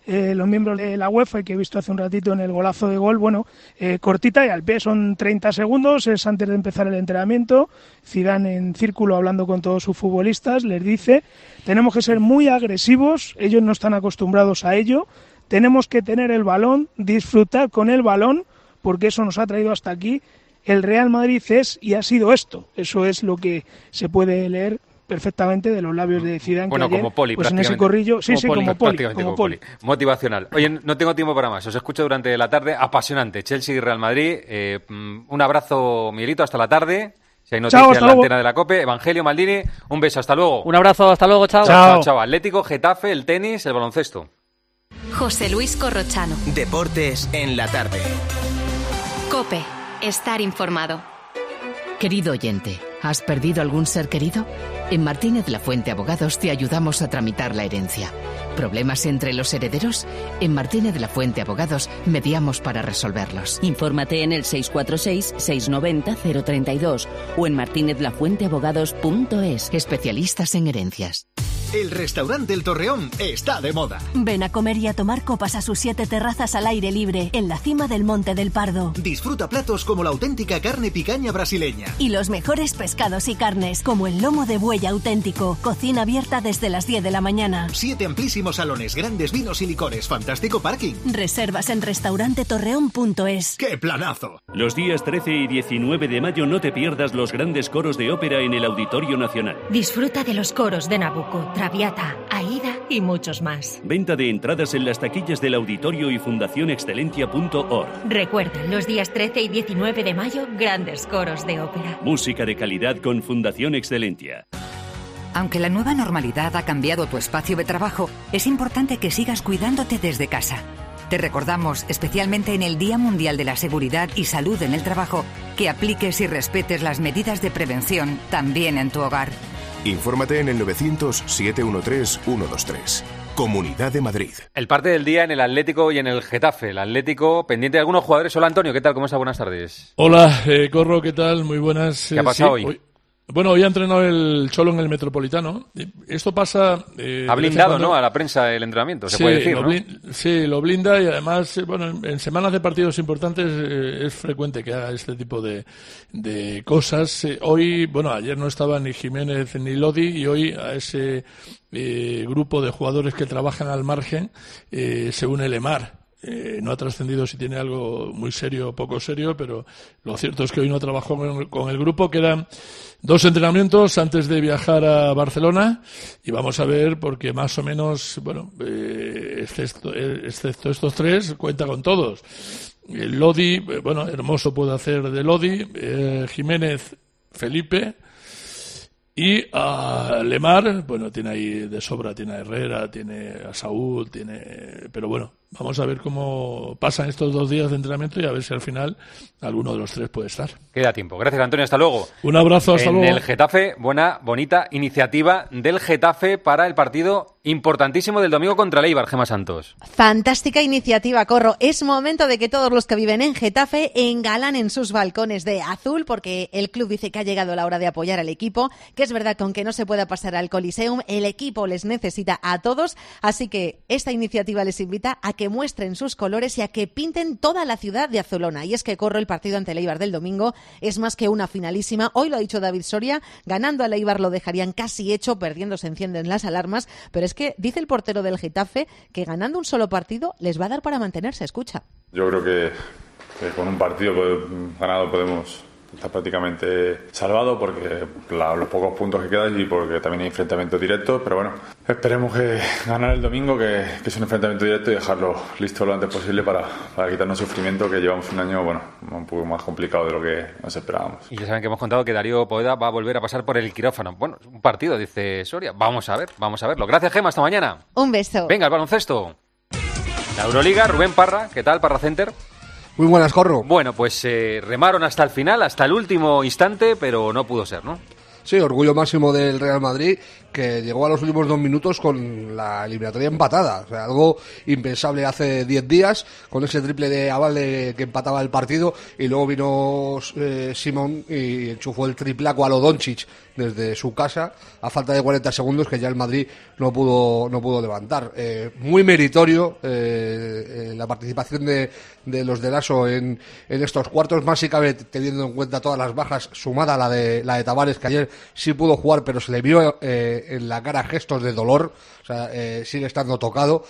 eh, los miembros de la UEFA y que he visto hace un ratito en el golazo de gol, bueno, eh, cortita y al pie, son treinta segundos, es antes de empezar el entrenamiento. Zidane en círculo hablando con todos sus futbolistas, les dice, tenemos que ser muy agresivos, ellos no están acostumbrados a ello, tenemos que tener el balón, disfrutar con el balón, porque eso nos ha traído hasta aquí. El Real Madrid es y ha sido esto. Eso es lo que se puede leer perfectamente de los labios de Zidane. Bueno, que ayer, como poli, pues en ese corrillo, sí, como sí, poli, como poli, prácticamente como como poli. poli. Motivacional. Oye, no tengo tiempo para más. Os escucho durante la tarde. Apasionante. Chelsea y Real Madrid. Eh, un abrazo, Miguelito. Hasta la tarde. Si hay noticias Chao, en la luego. antena de la COPE. Evangelio Maldini. Un beso. Hasta luego. Un abrazo. Hasta luego. Chao. Chao, chao. Atlético, Getafe, el tenis, el baloncesto. José Luis Corrochano. Deportes en la tarde. COPE. Estar informado. Querido oyente, ¿has perdido algún ser querido? En Martínez La Fuente Abogados te ayudamos a tramitar la herencia. ¿Problemas entre los herederos? En Martínez La Fuente Abogados mediamos para resolverlos. Infórmate en el seis cuatro seis, seis nueve cero, cero tres dos o en martinez la fuente abogados punto es. Especialistas en herencias. El restaurante El Torreón está de moda. Ven a comer y a tomar copas a sus siete terrazas al aire libre, en la cima del Monte del Pardo. Disfruta platos como la auténtica carne picaña brasileña. Y los mejores pescados y carnes, como el lomo de buey auténtico. Cocina abierta desde las diez de la mañana. Siete amplísimos salones, grandes vinos y licores, fantástico parking. Reservas en restaurante torreón punto es. ¡Qué planazo! Los días trece y diecinueve de mayo no te pierdas los grandes coros de ópera en el Auditorio Nacional. Disfruta de los coros de Nabucco, Traviata, Aida y muchos más. Venta de entradas en las taquillas del auditorio y fundación excelencia punto org. Recuerda, los días trece y diecinueve de mayo, grandes coros de ópera. Música de calidad con Fundación Excelencia. Aunque la nueva normalidad ha cambiado tu espacio de trabajo, es importante que sigas cuidándote desde casa. Te recordamos, especialmente en el Día Mundial de la Seguridad y Salud en el Trabajo, que apliques y respetes las medidas de prevención también en tu hogar. Infórmate en el novecientos, siete uno tres, uno dos tres. Comunidad de Madrid. El parte del día en el Atlético y en el Getafe. El Atlético pendiente de algunos jugadores. Hola, Antonio, ¿qué tal? ¿Cómo estás? Buenas tardes. Hola, eh, Corro, ¿qué tal? Muy buenas. ¿Qué ha pasado sí, hoy? hoy? Bueno, hoy ha entrenado el Cholo en el Metropolitano. Esto pasa... Eh, ha blindado, cuando... ¿no?, a la prensa el entrenamiento, se sí, puede decir, lo ¿no? blind... Sí, lo blinda y además, eh, bueno, en, en semanas de partidos importantes eh, es frecuente que haga este tipo de, de cosas. Eh, hoy, bueno, ayer no estaba ni Jiménez ni Lodi y hoy a ese eh, grupo de jugadores que trabajan al margen eh, se une Lemar. Eh, no ha trascendido si tiene algo muy serio o poco serio, pero lo cierto es que hoy no trabajó con, con el grupo. Quedan dos entrenamientos antes de viajar a Barcelona y vamos a ver porque más o menos, bueno, eh, excepto, eh, excepto estos tres, cuenta con todos. Eh, Lodi, eh, bueno, Hermoso puede hacer de Lodi, eh, Jiménez, Felipe. Y a Lemar, bueno, tiene ahí de sobra, tiene a Herrera, tiene a Saúl, tiene... Pero bueno, vamos a ver cómo pasan estos dos días de entrenamiento y a ver si al final alguno de los tres puede estar. Queda tiempo. Gracias, Antonio. Hasta luego. Un abrazo, hasta en luego. En el Getafe, buena, bonita iniciativa del Getafe para el partido importantísimo del domingo contra el Eibar, Gemma Santos. Fantástica iniciativa, Corro. Es momento de que todos los que viven en Getafe engalanen sus balcones de azul porque el club dice que ha llegado la hora de apoyar al equipo, que es verdad que aunque no se pueda pasar al Coliseum, el equipo les necesita a todos, así que esta iniciativa les invita a que muestren sus colores y a que pinten toda la ciudad de azulona. Y es que, Corro, el partido ante el Eibar del domingo es más que una finalísima. Hoy lo ha dicho David Soria, ganando al Eibar lo dejarían casi hecho, perdiendo se encienden las alarmas, pero es que dice el portero del Getafe que ganando un solo partido les va a dar para mantenerse. Escucha. Yo creo que, que con un partido ganado podemos estar prácticamente salvado porque la, los pocos puntos que quedan y porque también hay enfrentamientos directos, pero bueno, esperemos que ganar el domingo, que, que es un enfrentamiento directo y dejarlo listo lo antes posible para, para quitarnos sufrimiento, que llevamos un año, bueno, un poco más complicado de lo que nos esperábamos. Y ya saben que hemos contado que Darío Poveda va a volver a pasar por el quirófano. Bueno, un partido, dice Soria. Vamos a ver, vamos a verlo. Gracias, Gemma, hasta mañana. Un beso. Venga, el baloncesto. La Euroliga, Rubén Parra, ¿qué tal, Parra Center? Muy buenas, Corro. Bueno, pues eh, remaron hasta el final, hasta el último instante, pero no pudo ser, ¿no? Sí, orgullo máximo del Real Madrid, que llegó a los últimos dos minutos con la eliminatoria empatada. O sea, algo impensable hace diez días, con ese triple de Aval que empataba el partido, y luego vino eh, Simón y enchufó el triplaco a lo Doncic desde su casa, a falta de cuarenta segundos, que ya el Madrid no pudo no pudo levantar. Eh, muy meritorio eh, eh, la participación de, de los de Lasso en, en estos cuartos, más si cabe teniendo en cuenta todas las bajas, sumada a la de, la de Tavares, que ayer sí pudo jugar, pero se le vio eh, en la cara gestos de dolor. O sea, eh, sigue estando tocado,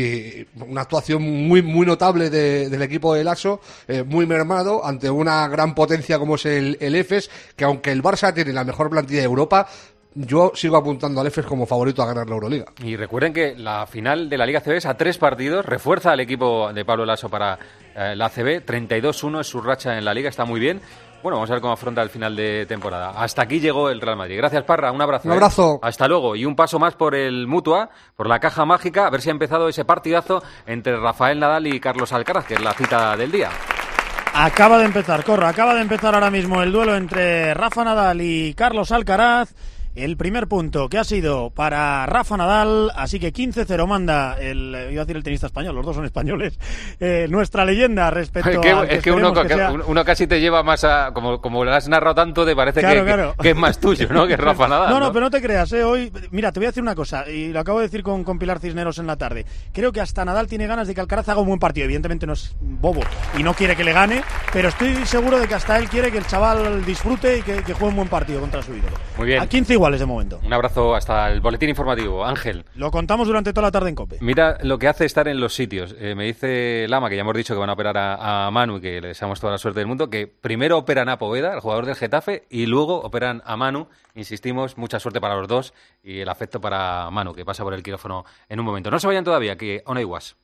y una actuación muy muy notable de, del equipo de Lasso, eh, muy mermado ante una gran potencia como es el, el Efes, que aunque el Barça tiene la mejor plantilla de Europa, yo sigo apuntando al Efes como favorito a ganar la Euroliga. Y recuerden que la final de la Liga A C B es a tres partidos, refuerza al equipo de Pablo Lasso para eh, la A C B, treinta y dos uno es su racha en la Liga, está muy bien. Bueno, vamos a ver cómo afronta el final de temporada. Hasta aquí llegó el Real Madrid. Gracias, Parra. Un abrazo. Un abrazo. ¿eh? Hasta luego. Y un paso más por el Mutua, por la caja mágica, a ver si ha empezado ese partidazo entre Rafael Nadal y Carlos Alcaraz, que es la cita del día. Acaba de empezar, Corro, acaba de empezar ahora mismo el duelo entre Rafa Nadal y Carlos Alcaraz. El primer punto que ha sido para Rafa Nadal, así que quince cero manda el, iba a decir el tenista español, los dos son españoles, eh, nuestra leyenda respecto que, a... Es que uno, que sea... uno casi te lleva más a... Como, como lo has narrado tanto, te parece claro, que, claro. Que, que es más tuyo, ¿no? Que Rafa Nadal. No, no, ¿no? pero no te creas, ¿eh? Hoy, mira, te voy a decir una cosa, y lo acabo de decir con, con Pilar Cisneros en la tarde. Creo que hasta Nadal tiene ganas de que Alcaraz haga un buen partido. Evidentemente no es bobo y no quiere que le gane, pero estoy seguro de que hasta él quiere que el chaval disfrute y que, que juegue un buen partido contra su ídolo. Muy bien. A quince iguales de momento. Un abrazo, hasta el boletín informativo. Ángel. Lo contamos durante toda la tarde en COPE. Mira lo que hace estar en los sitios. Eh, me dice Lama, que ya hemos dicho que van a operar a, a Manu y que le deseamos toda la suerte del mundo, que primero operan a Poveda, el jugador del Getafe, y luego operan a Manu. Insistimos, mucha suerte para los dos y el afecto para Manu, que pasa por el quirófano en un momento. No se vayan todavía, que on it was.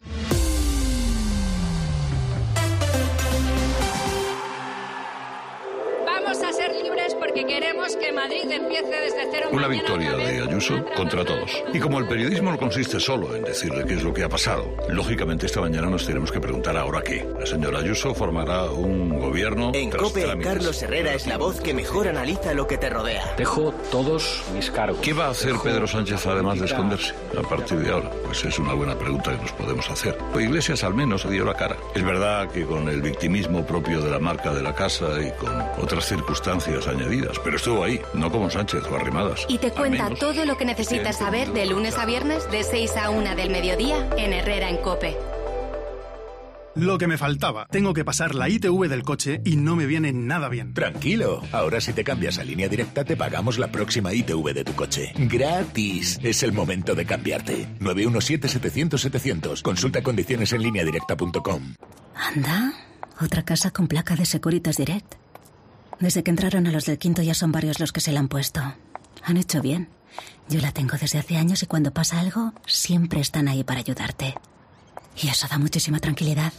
Porque queremos que Madrid empiece desde cero. Una victoria de Ayuso contra todos. Y como el periodismo no consiste solo en decirle qué es lo que ha pasado, lógicamente esta mañana nos tenemos que preguntar ahora qué. La señora Ayuso formará un gobierno... En COPE, Carlos Herrera es la voz que mejor analiza lo que te rodea. Dejo todos mis cargos. ¿Qué va a hacer Pedro Sánchez además de esconderse a partir de ahora? Pues es una buena pregunta que nos podemos hacer. Pues Iglesias al menos se dio la cara. Es verdad que con el victimismo propio de la marca de la casa y con otras circunstancias añadidas, pero estuvo ahí, no como Sánchez o Arrimadas. Y te cuenta todo lo que necesitas saber de lunes a viernes de seis a una del mediodía en Herrera en COPE. Lo que me faltaba. Tengo que pasar la I T V del coche y no me viene nada bien. Tranquilo. Ahora si te cambias a Línea Directa te pagamos la próxima I T V de tu coche. ¡Gratis! Es el momento de cambiarte. nueve uno siete, setecientos, setecientos. Consulta condiciones en línea directa punto com. Anda, otra casa con placa de Securitas Direct. Desde que entraron a los del quinto ya son varios los que se la han puesto. Han hecho bien. Yo la tengo desde hace años y cuando pasa algo, siempre están ahí para ayudarte. Y eso da muchísima tranquilidad.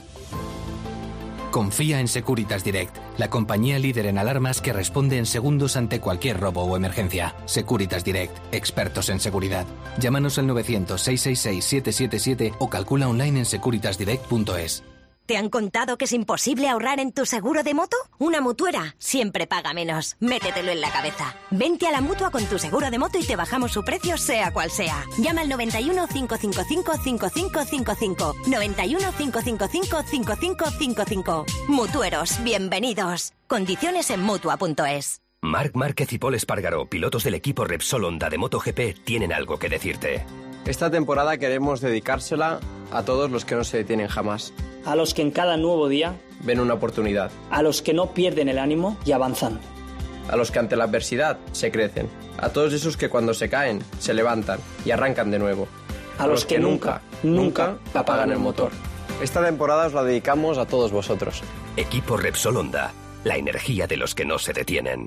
Confía en Securitas Direct, la compañía líder en alarmas que responde en segundos ante cualquier robo o emergencia. Securitas Direct, expertos en seguridad. Llámanos al novecientos, seiscientos sesenta y seis, siete siete siete o calcula online en securitas direct punto es. ¿Te han contado que es imposible ahorrar en tu seguro de moto? Una mutuera siempre paga menos. Métetelo en la cabeza. Vente a la Mutua con tu seguro de moto y te bajamos su precio sea cual sea. Llama al noventa y uno, cinco cinco cinco, cinco cinco cinco cinco. noventa y uno, cinco cinco cinco, cinco cinco cinco cinco. Mutueros, bienvenidos. Condiciones en mutua punto es. Marc Márquez y Pol Espargaró, pilotos del equipo Repsol Honda de MotoGP, tienen algo que decirte. Esta temporada queremos dedicársela a todos los que no se detienen jamás. A los que en cada nuevo día ven una oportunidad. A los que no pierden el ánimo y avanzan. A los que ante la adversidad se crecen. A todos esos que cuando se caen se levantan y arrancan de nuevo. A, a los, los que, que nunca, nunca apagan el motor. Esta temporada os la dedicamos a todos vosotros. Equipo Repsol Honda, la energía de los que no se detienen.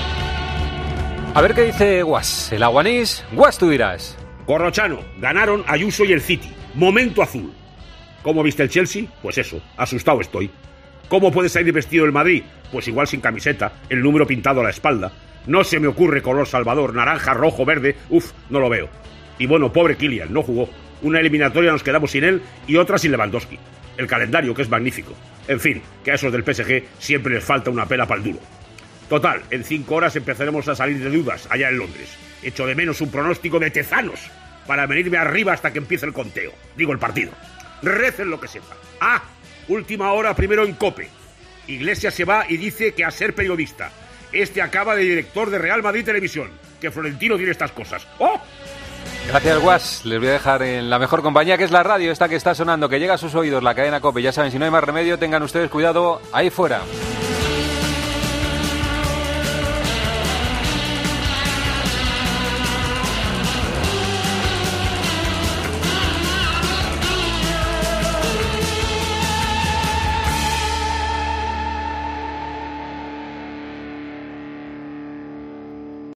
A ver qué dice Guas. El aguanís, Guas tú dirás. Corrochano, ganaron Ayuso y el City. Momento azul. ¿Cómo viste el Chelsea? Pues eso, asustado estoy. ¿Cómo puede salir vestido el Madrid? Pues igual sin camiseta, el número pintado a la espalda. No se me ocurre color Salvador, naranja, rojo, verde. Uf, no lo veo. Y bueno, pobre Kylian, no jugó. Una eliminatoria nos quedamos sin él y otra sin Lewandowski. El calendario, que es magnífico. En fin, que a esos del P S G siempre les falta una pela para el duro. Total, en cinco horas empezaremos a salir de dudas allá en Londres. Echo de menos un pronóstico de Tezanos para venirme arriba hasta que empiece el conteo. Digo, el partido. Recen lo que sepa. Ah, última hora primero en COPE. Iglesias se va y dice que a ser periodista. Este acaba de director de Real Madrid Televisión. Que Florentino tiene estas cosas. ¡Oh! Gracias, Guas. Les voy a dejar en la mejor compañía, que es la radio, esta que está sonando, que llega a sus oídos, la cadena COPE. Ya saben, si no hay más remedio, tengan ustedes cuidado ahí fuera.